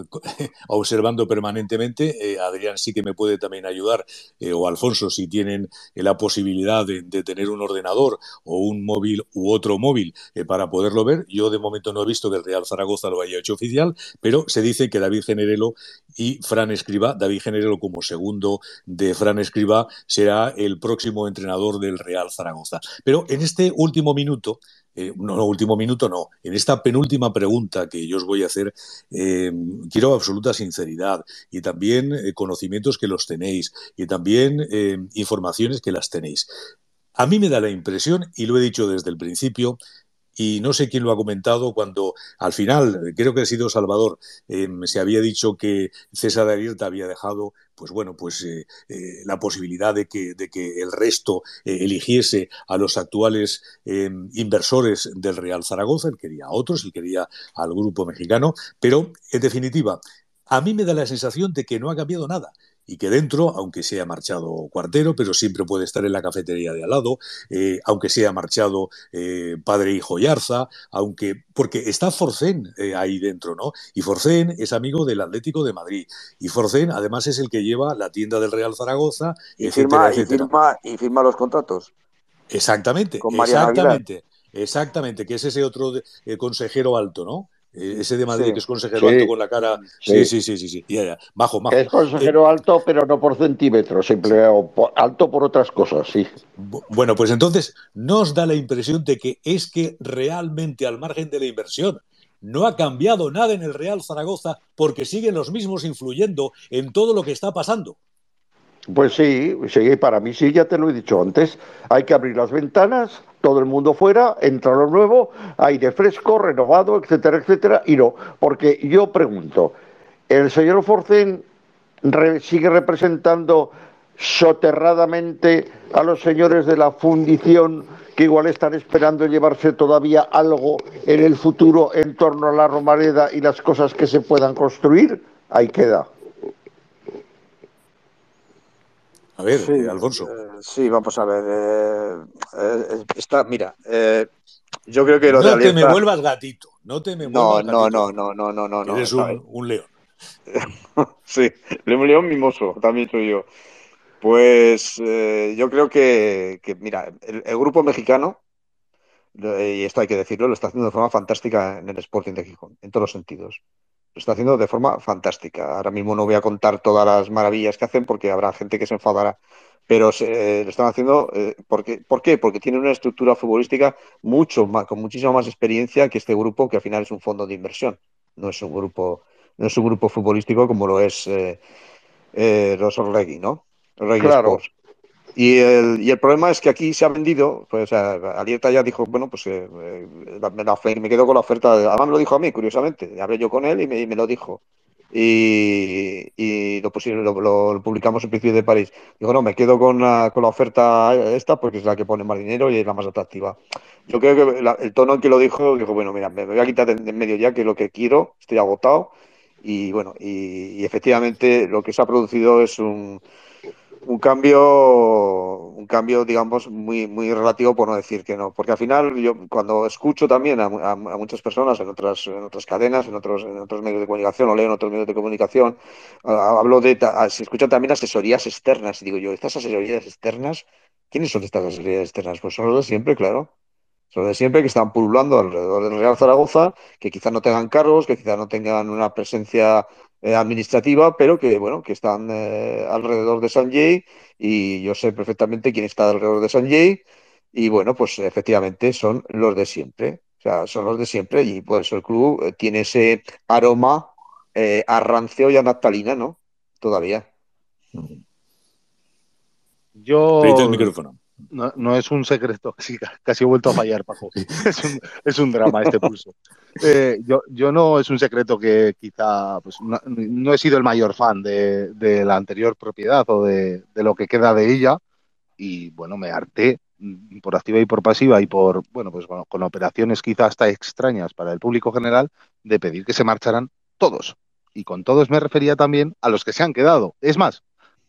observando permanentemente. Eh, Adrián sí que me puede también ayudar, eh, o Alfonso, si tienen eh, la posibilidad de, de tener un ordenador o un móvil u otro móvil eh, para poderlo ver. Yo de momento no he visto que el Real Zaragoza lo haya hecho oficial, pero se dice que David Generelo y Fran Escribá, David Generelo como segundo de Fran Escribá, será el próximo entrenador del Real Zaragoza. Pero en este último minuto, eh, no, no, último minuto no, en esta penúltima pregunta que yo os voy a hacer, eh, quiero absoluta sinceridad y también eh, conocimientos que los tenéis y también eh, informaciones que las tenéis. A mí me da la impresión, y lo he dicho desde el principio, y no sé quién lo ha comentado, cuando al final, creo que ha sido Salvador, eh, se había dicho que César Arierta había dejado, pues bueno, pues eh, eh, la posibilidad de que, de que el resto eh, eligiese a los actuales eh, inversores del Real Zaragoza. Él quería a otros, él quería al grupo mexicano, pero en definitiva, a mí me da la sensación de que no ha cambiado nada y que dentro, aunque sea marchado Cuartero, pero siempre puede estar en la cafetería de al lado, eh, aunque sea marchado eh, padre hijo Yarza, aunque porque está Forcén eh, ahí dentro, ¿no? Y Forcén es amigo del Atlético de Madrid y Forcén además es el que lleva la tienda del Real Zaragoza, Y etcétera, firma, y etcétera. firma, y firma los contratos. Exactamente, Con Mariano Aguilar. exactamente, exactamente, que es ese otro de, eh, consejero alto, ¿no? Eh, ese de Madrid Sí. que es consejero alto Sí, con la cara. Sí, sí. sí, sí, sí, sí. Ya, ya. Majo, Que majo. es Eh, consejero alto, pero no por centímetros, simple, o por- alto por otras cosas, sí. bu- bueno, pues entonces nos da la impresión de que es que realmente al margen de la inversión no ha cambiado nada en el Real Zaragoza porque siguen los mismos influyendo en todo lo que está pasando. Pues sí, sí, para mí sí, ya te lo he dicho antes. Hay que abrir las ventanas, todo el mundo fuera, entra lo nuevo, aire fresco, renovado, etcétera, etcétera. Y no, porque yo pregunto, ¿el señor Forcén re- sigue representando soterradamente a los señores de la fundición que igual están esperando llevarse todavía algo en el futuro en torno a la Romareda y las cosas que se puedan construir? Ahí queda. A ver, Sí, eh, Alfonso. eh, sí, vamos a ver. eh, eh, está, mira, eh, yo creo que lo de No te me Alianza. vuelvas gatito, no te me No, vuelvas no, gatito, no, no, no, no, no, que no. eres Está bien. un, un león. Sí, un león mimoso, también soy yo. Pues eh, yo creo que, que, mira, el, el grupo mexicano, eh, y esto hay que decirlo, lo está haciendo de forma fantástica en el Sporting de Gijón, en todos los sentidos. Lo está haciendo de forma fantástica. Ahora mismo no voy a contar todas las maravillas que hacen porque habrá gente que se enfadará, pero se, eh, lo están haciendo eh, porque, ¿por qué? Porque tienen una estructura futbolística mucho más, con muchísima más experiencia que este grupo, que al final es un fondo de inversión, no es un grupo, no es un grupo futbolístico como lo es eh, eh, los Orlegui, ¿no? Orlegui Claro, Sports. Y el, y el problema es que aquí se ha vendido, pues o sea, Alieta ya dijo, bueno, pues eh, eh, la- me, la- me quedo con la oferta, de- además me lo dijo a mí, curiosamente, hablé yo con él y me, y me lo dijo. Y, y lo, pusieron, lo, lo- lo publicamos en Principio de París. Digo, no, me quedo con la, con la oferta esta porque es la que pone más dinero y es la más atractiva. Yo creo que la- el tono en que lo dijo, dijo, bueno, mira, me, me voy a quitar de, de en medio ya, que es lo que quiero, estoy agotado. Y bueno, y, y efectivamente lo que se ha producido es un un cambio, un cambio, digamos, muy, muy relativo, por no decir que no. Porque al final, yo cuando escucho también a, a- a muchas personas en otras, en otras cadenas, en otros, en otros medios de comunicación, o leo en otros medios de comunicación, ah, hablo de, ta- se escuchan también asesorías externas. Y digo yo, ¿estas asesorías externas? ¿Quiénes son estas asesorías externas? Pues son los de siempre, claro. Son los de siempre que están pululando alrededor del Real Zaragoza, que quizás no tengan cargos, que quizás no tengan una presencia eh, administrativa, pero que bueno, que están eh, alrededor de Sanjay y yo sé perfectamente quién está alrededor de Sanjay y bueno, pues efectivamente son los de siempre, o sea, son los de siempre y por eso el club eh, tiene ese aroma eh, a rancio y a naftalina, ¿no? Todavía. Aprieta el Yo micrófono. no, no es un secreto, sí, casi he vuelto a fallar, Paco. Es un, es un drama este pulso. Eh, yo, yo no es un secreto que quizá pues, no, no he sido el mayor fan de, de la anterior propiedad o de, de lo que queda de ella y bueno, me harté mm, por activa y por pasiva y por, bueno, pues bueno, con operaciones quizá hasta extrañas para el público general de pedir que se marcharan todos. Y con todos me refería también a los que se han quedado. Es más,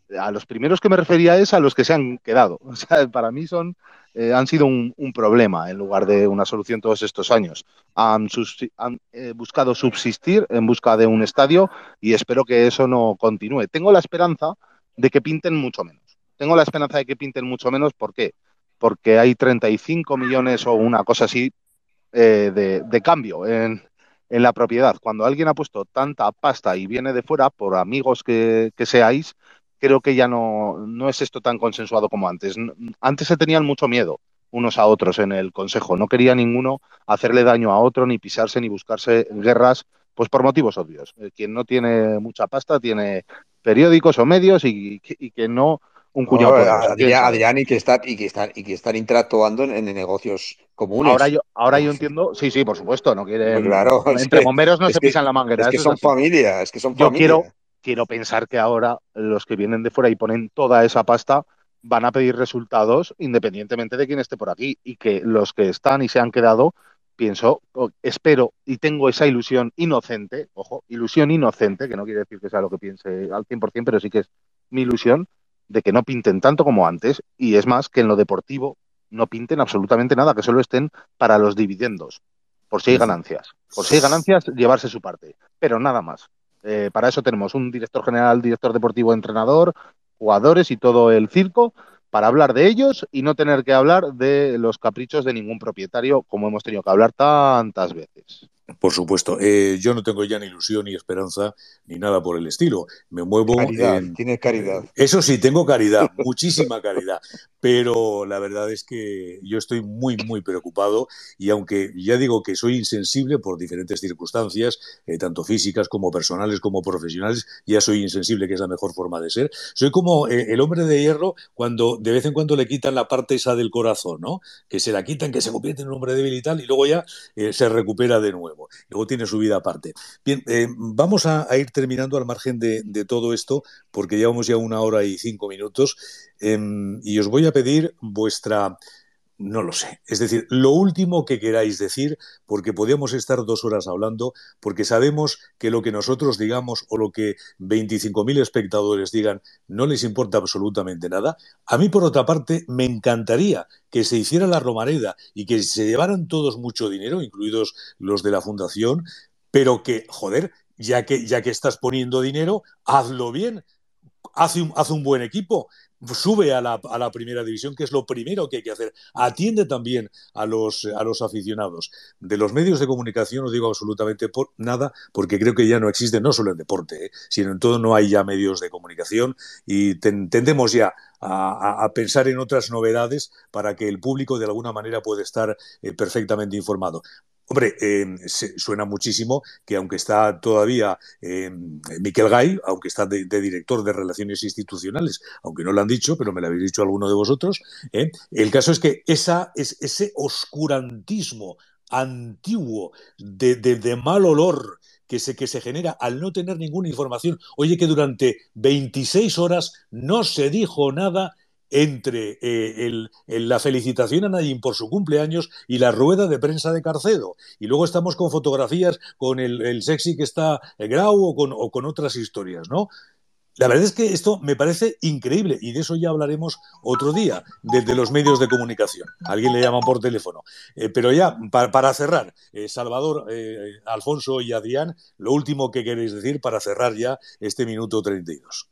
a los primeros que me refería es a los que se han quedado. O sea, para mí son, eh, han sido un, un problema en lugar de una solución todos estos años. Han, subsi- han eh, buscado subsistir en busca de un estadio y espero que eso no continúe. Tengo la esperanza de que pinten mucho menos. Tengo la esperanza de que pinten mucho menos. ¿Por qué? Porque hay treinta y cinco millones o una cosa así eh, de, de cambio en, en la propiedad. Cuando alguien ha puesto tanta pasta y viene de fuera, por amigos que, que seáis, creo que ya no, no es esto tan consensuado como antes. N- Antes se tenían mucho miedo unos a otros en el consejo. No quería ninguno hacerle daño a otro, ni pisarse, ni buscarse guerras, pues por motivos obvios. Eh, Quien no tiene mucha pasta tiene periódicos o medios y, y que no un cuñado Oh, poderoso. ¿Quién Adrián, sabe? Adrián, y que están, y que están, y que están interactuando en, en negocios Ahora comunes. yo, ahora yo entiendo, sí, sí, por supuesto, no Hombre, quieren, claro, es entre que, bomberos no es se que, pisan la es manguera, que eso es son así. familia, es que son Yo quiero, familia. quiero pensar que ahora los que vienen de fuera y ponen toda esa pasta van a pedir resultados independientemente de quién esté por aquí y que los que están y se han quedado, pienso, o espero y tengo esa ilusión inocente, ojo, ilusión inocente, que no quiere decir que sea lo que piense al cien por ciento, pero sí que es mi ilusión de que no pinten tanto como antes y es más que en lo deportivo no pinten absolutamente nada, que solo estén para los dividendos, por si hay Ujú. ganancias. Por si hay ganancias, llevarse su parte, pero nada más. Eh, para eso tenemos un director general, director deportivo, entrenador, jugadores y todo el circo para hablar de ellos y no tener que hablar de los caprichos de ningún propietario, como hemos tenido que hablar tantas veces. Por supuesto, eh, yo no tengo ya ni ilusión ni esperanza ni nada por el estilo. Me muevo Caridad, en... tiene eh, caridad. Eso sí, tengo caridad, muchísima caridad, pero la verdad es que yo estoy muy, muy preocupado y aunque ya digo que soy insensible por diferentes circunstancias, eh, tanto físicas como personales como profesionales, ya soy insensible, que es la mejor forma de ser. Soy como eh, el hombre de hierro cuando de vez en cuando le quitan la parte esa del corazón, ¿no? Que se la quitan, que se convierte en un hombre débil y tal, y luego ya eh, se recupera de nuevo. Luego tiene su vida aparte. Bien, eh, vamos a, a, ir terminando al margen de, de, todo esto, porque llevamos ya una hora y cinco minutos, eh, y os voy a pedir vuestra... No lo sé. Es decir, lo último que queráis decir, porque podríamos estar dos horas hablando, porque sabemos que lo que nosotros digamos o lo que veinticinco mil espectadores digan no les importa absolutamente nada. A mí, por otra parte, me encantaría que se hiciera la Romareda y que se llevaran todos mucho dinero, incluidos los de la fundación, pero que, joder, ya que, ya que estás poniendo dinero, hazlo bien. Hace un, hace un buen equipo, sube a la, a la primera división, que es lo primero que hay que hacer. Atiende también a los, a los aficionados. De los medios de comunicación no digo absolutamente por nada, porque creo que ya no existen, no solo en deporte, ¿eh? Sino en todo no hay ya medios de comunicación y ten, tendemos ya a, a, pensar en otras novedades para que el público de alguna manera pueda estar eh, perfectamente informado. Hombre, eh, se, suena muchísimo que aunque está todavía eh, Miquel Gay, aunque está de, de director de Relaciones Institucionales, aunque no lo han dicho, pero me lo habéis dicho alguno de vosotros, ¿eh? El caso es que esa, es, ese oscurantismo antiguo, de, de, de mal olor, que se, que se genera al no tener ninguna información. Oye, que durante veintiséis horas no se dijo nada entre eh, el, el, la felicitación a Nayim por su cumpleaños y la rueda de prensa de Carcedo. Y luego estamos con fotografías con el, el sexy que está Grau o con, o con otras historias, ¿no? La verdad es que esto me parece increíble y de eso ya hablaremos otro día, desde de los medios de comunicación. Alguien le llama por teléfono. Eh, pero ya, para, para cerrar, eh, Salvador, eh, Alfonso y Adrián, lo último que queréis decir para cerrar ya este minuto treinta y dos.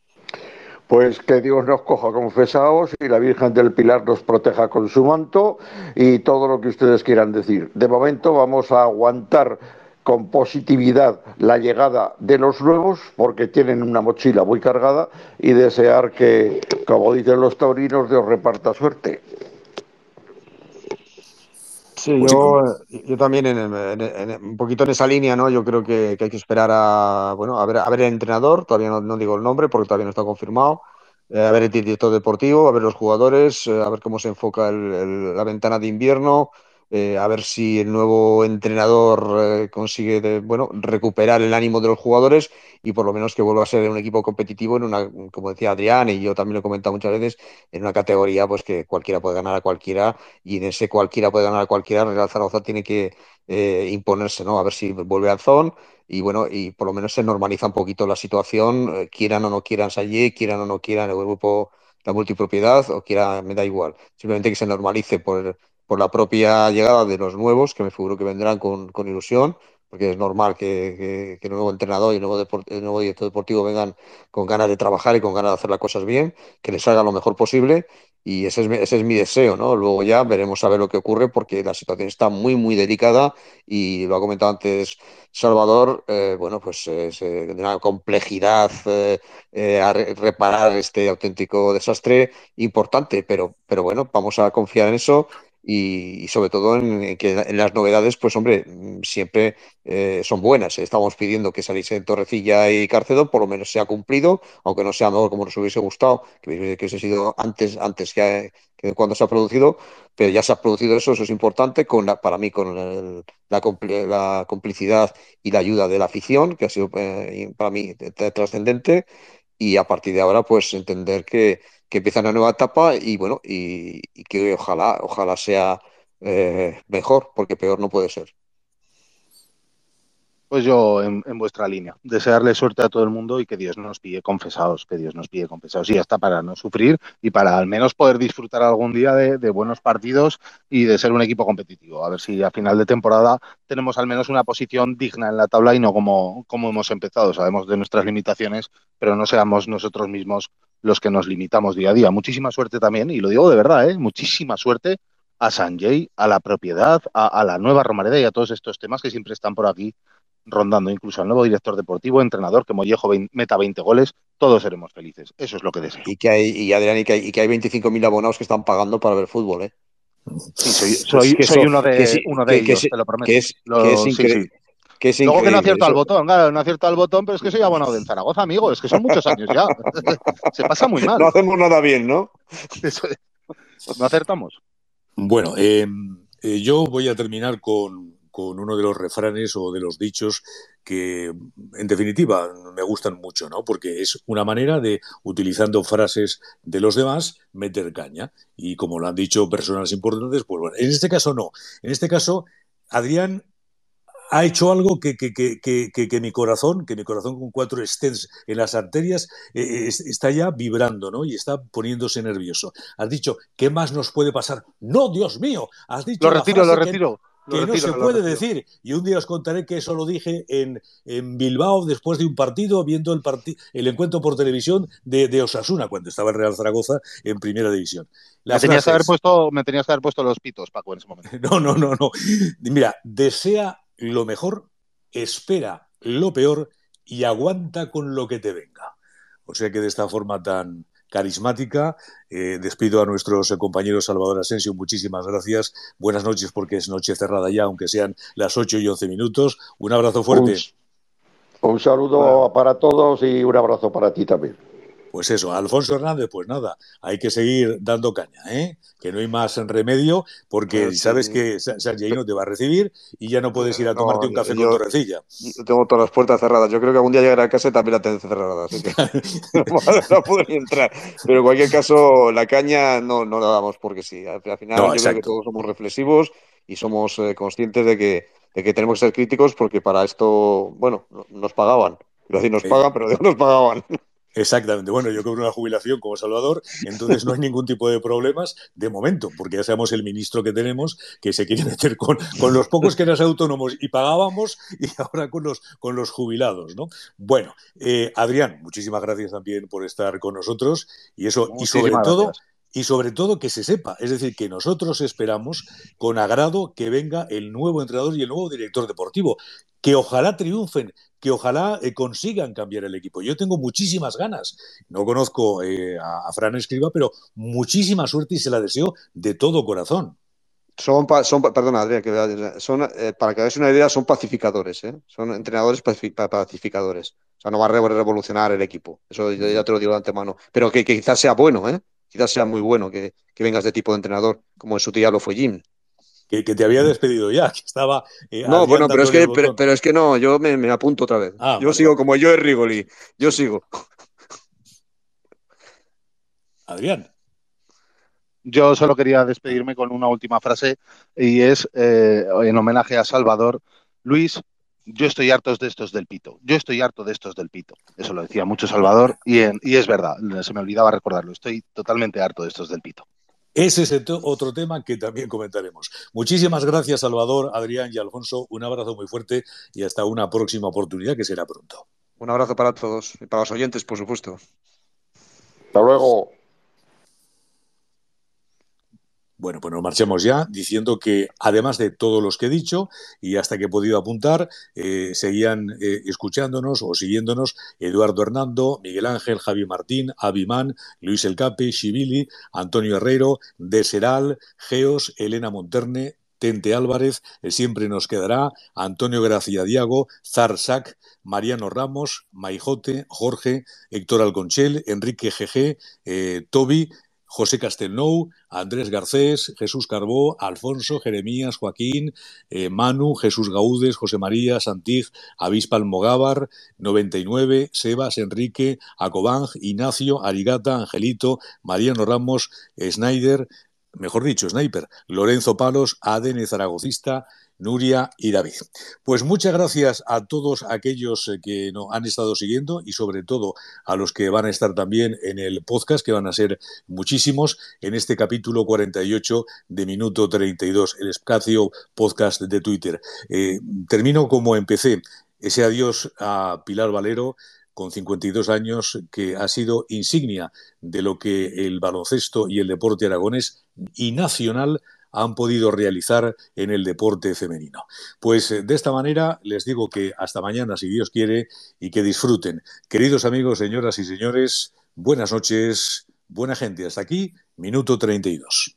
Pues que Dios nos coja confesados y la Virgen del Pilar nos proteja con su manto y todo lo que ustedes quieran decir. De momento vamos a aguantar con positividad la llegada de los nuevos porque tienen una mochila muy cargada y desear que, como dicen los taurinos, Dios reparta suerte. Sí, Pues, yo, yo también en, en- en- un poquito en esa línea, ¿no? Yo creo que, que hay que esperar a, bueno, a ver, a ver el entrenador, todavía no, no digo el nombre porque todavía no está confirmado, eh, a ver el director deportivo, a ver los jugadores, eh, a ver cómo se enfoca el- el- la ventana de invierno, eh, a ver si el nuevo entrenador eh, consigue de, bueno, recuperar el ánimo de los jugadores y por lo menos que vuelva a ser un equipo competitivo en una, como decía Adrián, y yo también lo he comentado muchas veces, en una categoría pues que cualquiera puede ganar a cualquiera, y en ese cualquiera puede ganar a cualquiera, Real Zaragoza tiene que eh, imponerse, ¿no? A ver si vuelve al zon y bueno, y por lo menos se normaliza un poquito la situación, eh, quieran o no quieran allí, quieran o no quieran el grupo, la multipropiedad, o quiera, me da igual. Simplemente que se normalice por, por la propia llegada de los nuevos, que me figuro que vendrán con, con ilusión, porque es normal que, que, que el nuevo entrenador y el nuevo, deport, el nuevo director deportivo vengan con ganas de trabajar y con ganas de hacer las cosas bien, que les salga lo mejor posible. Y ese es, mi, ese es mi deseo, ¿no? Luego ya veremos a ver lo que ocurre, porque la situación está muy, muy delicada y lo ha comentado antes Salvador, eh, bueno, pues es eh, de una complejidad eh, eh, a re reparar este auténtico desastre importante, pero, pero bueno, vamos a confiar en eso y, y sobre todo en, en que en las novedades, pues hombre, siempre eh, son buenas. Estamos pidiendo que saliese Torrecilla y Cárcedo, por lo menos se ha cumplido, aunque no sea mejor como nos hubiese gustado, que, que hubiese sido antes, antes que, que cuando se ha producido, pero ya se ha producido eso, eso es importante, con la, para mí con el, la, compl la complicidad y la ayuda de la afición, que ha sido eh, para mí trascendente, y a partir de ahora pues entender que, que empieza una nueva etapa y bueno, y, y que ojalá, ojalá sea eh, mejor, porque peor no puede ser. Pues yo, en, en vuestra línea, desearle suerte a todo el mundo y que Dios nos pille confesados, que Dios nos pille confesados y ya está, para no sufrir y para al menos poder disfrutar algún día de, de buenos partidos y de ser un equipo competitivo. A ver si a final de temporada tenemos al menos una posición digna en la tabla y no como, como hemos empezado. Sabemos de nuestras limitaciones, pero no seamos nosotros mismos los que nos limitamos día a día. Muchísima suerte también, y lo digo de verdad, ¿eh? Muchísima suerte a Sanjay, a la propiedad, a, a la nueva Romareda y a todos estos temas que siempre están por aquí rondando, incluso al nuevo director deportivo, entrenador, que Mollejo meta veinte goles, todos seremos felices. Eso es lo que deseo. Y que hay, y Adrián, y que hay, y que hay veinticinco mil abonados que están pagando para ver fútbol, ¿eh? Sí, soy, Es soy, que soy eso, uno que, de sí, uno de que, que, ellos, es, te lo que, prometo. es, que, es Lo, sí, sí. que es Luego que no increíble. acierto al Eso, botón, claro, no acierto al botón, pero es que soy abonado del Zaragoza, amigo, es que son muchos años ya. Se pasa muy no mal. hacemos nada bien, ¿no? Eso, no acertamos. Bueno, eh, eh, yo voy a terminar con, con uno de los refranes o de los dichos que, en definitiva, me gustan mucho, ¿no? Porque es una manera de, utilizando frases de los demás, meter caña. Y como lo han dicho personas importantes, pues bueno, en este caso no. En este caso, Adrián ha hecho algo que, que, que, que, que mi corazón, que mi corazón con cuatro stents en las arterias, eh, está ya vibrando, ¿no? Y está poniéndose nervioso. Has dicho, ¿qué más nos puede pasar? No, Dios mío, has Lo dicho la retiro, lo frase que, retiro, lo que no se retiro, lo puede retiro. decir. Y un día os contaré que eso lo dije en, en Bilbao después de un partido, viendo el, partid el encuentro por televisión de, de Osasuna, cuando estaba el Real Zaragoza en primera división. La Me tenías que frase haber es, puesto, me tenías que haber puesto los pitos, Paco, en ese momento. no, no, no, no. Mira, desea lo mejor, espera lo peor y aguanta con lo que te venga. O sea que de esta forma tan carismática, eh, despido a nuestros eh, compañeros Salvador Asensio, muchísimas gracias. Buenas noches, porque es noche cerrada ya, aunque sean las ocho y once minutos. Un abrazo Un, fuerte. un saludo para todos y un abrazo para ti también. Pues eso, Alfonso Hernández, pues nada, hay que seguir dando caña, ¿eh? Que no hay más remedio, porque Eh, sabes sí, que Sanjay no te va a recibir y ya no puedes ir eh, a tomarte no, un café con yo, Torrecilla. yo tengo todas las puertas cerradas. Yo creo que algún día llegaré a casa y también la tendré cerrada, así que no, no podré entrar. Pero en cualquier caso, la caña no, no la damos porque sí. Al, al final No, yo creo que exacto. todos somos reflexivos y somos eh, conscientes de que, de que tenemos que ser críticos, porque para esto, bueno, no- nos pagaban. Iba a decir nos Eh, pagan, pero nos pagaban. Exactamente. Bueno, yo cobro una jubilación como Salvador, entonces no hay ningún tipo de problemas de momento, porque ya sabemos el ministro que tenemos que se quiere meter con, con los pocos que eran autónomos y pagábamos y ahora con los, con los jubilados, ¿no? Bueno, eh, Adrián, muchísimas gracias también por estar con nosotros y eso, y sobre Muchísimas todo, gracias. y sobre todo que se sepa, es decir, que nosotros esperamos con agrado que venga el nuevo entrenador y el nuevo director deportivo, que ojalá triunfen, que ojalá eh, consigan cambiar el equipo. Yo tengo muchísimas ganas. No conozco eh, a, a Fran Escriba, pero muchísima suerte y se la deseo de todo corazón. Son, pa- son pa- perdona, Adrián, que son, eh, para que hagáis una idea, son pacificadores, ¿eh? Son entrenadores pacifi- pa- pacificadores. O sea, no va a re- revolucionar el equipo. Eso ya, ya te lo digo de antemano. Pero que, que quizás sea bueno, ¿eh? Quizás sea muy bueno que, que vengas de tipo de entrenador, como en su día lo fue Jim. que, que te había despedido ya, que estaba eh, No, Adrián bueno, pero es dándole el que, pero, botón. pero es que no, yo me, me apunto otra vez. Ah, Yo vale, sigo vale. como yo es Rigoli. Yo Sí. sigo. Adrián. Yo solo quería despedirme con una última frase y es eh, en homenaje a Salvador. Luis, yo estoy harto de estos del pito. Yo estoy harto de estos del pito. Eso lo decía mucho Salvador y, en- y es verdad, se me olvidaba recordarlo. Estoy totalmente harto de estos del pito. Ese es otro tema que también comentaremos. Muchísimas gracias, Salvador, Adrián y Alfonso. Un abrazo muy fuerte y hasta una próxima oportunidad que será pronto. Un abrazo para todos y para los oyentes, por supuesto. Hasta luego. Bueno, pues nos marchamos ya diciendo que además de todos los que he dicho y hasta que he podido apuntar, eh, seguían eh, escuchándonos o siguiéndonos Eduardo Hernando, Miguel Ángel, Javi Martín, Avimán, Luis El Cape, Shibili, Antonio Herrero, Deseral, Geos, Elena Monterne, Tente Álvarez, eh, Siempre Nos Quedará, Antonio Gracia Diago, Zarsac, Mariano Ramos, Maijote, Jorge, Héctor Alconchel, Enrique G G, eh, Toby, José Castelnou, Andrés Garcés, Jesús Carbó, Alfonso, Jeremías, Joaquín, eh, Manu, Jesús Gaúdes, José María, Santig, Avispa Almogávar, noventa y nueve, Sebas, Enrique, Acobang, Ignacio, Arigata, Angelito, Mariano Ramos, Snyder, mejor dicho, Sniper, Lorenzo Palos, Aden, Zaragocista, Nuria y David. Pues muchas gracias a todos aquellos que nos han estado siguiendo y sobre todo a los que van a estar también en el podcast, que van a ser muchísimos, en este capítulo cuarenta y ocho de Minuto treinta y dos, el espacio podcast de Twitter. Eh, termino como empecé, ese adiós a Pilar Valero, con cincuenta y dos años, que ha sido insignia de lo que el baloncesto y el deporte aragonés y nacional han podido realizar en el deporte femenino. Pues de esta manera les digo que hasta mañana, si Dios quiere, y que disfruten. Queridos amigos, señoras y señores, buenas noches, buena gente. Hasta aquí, Minuto treinta y dos.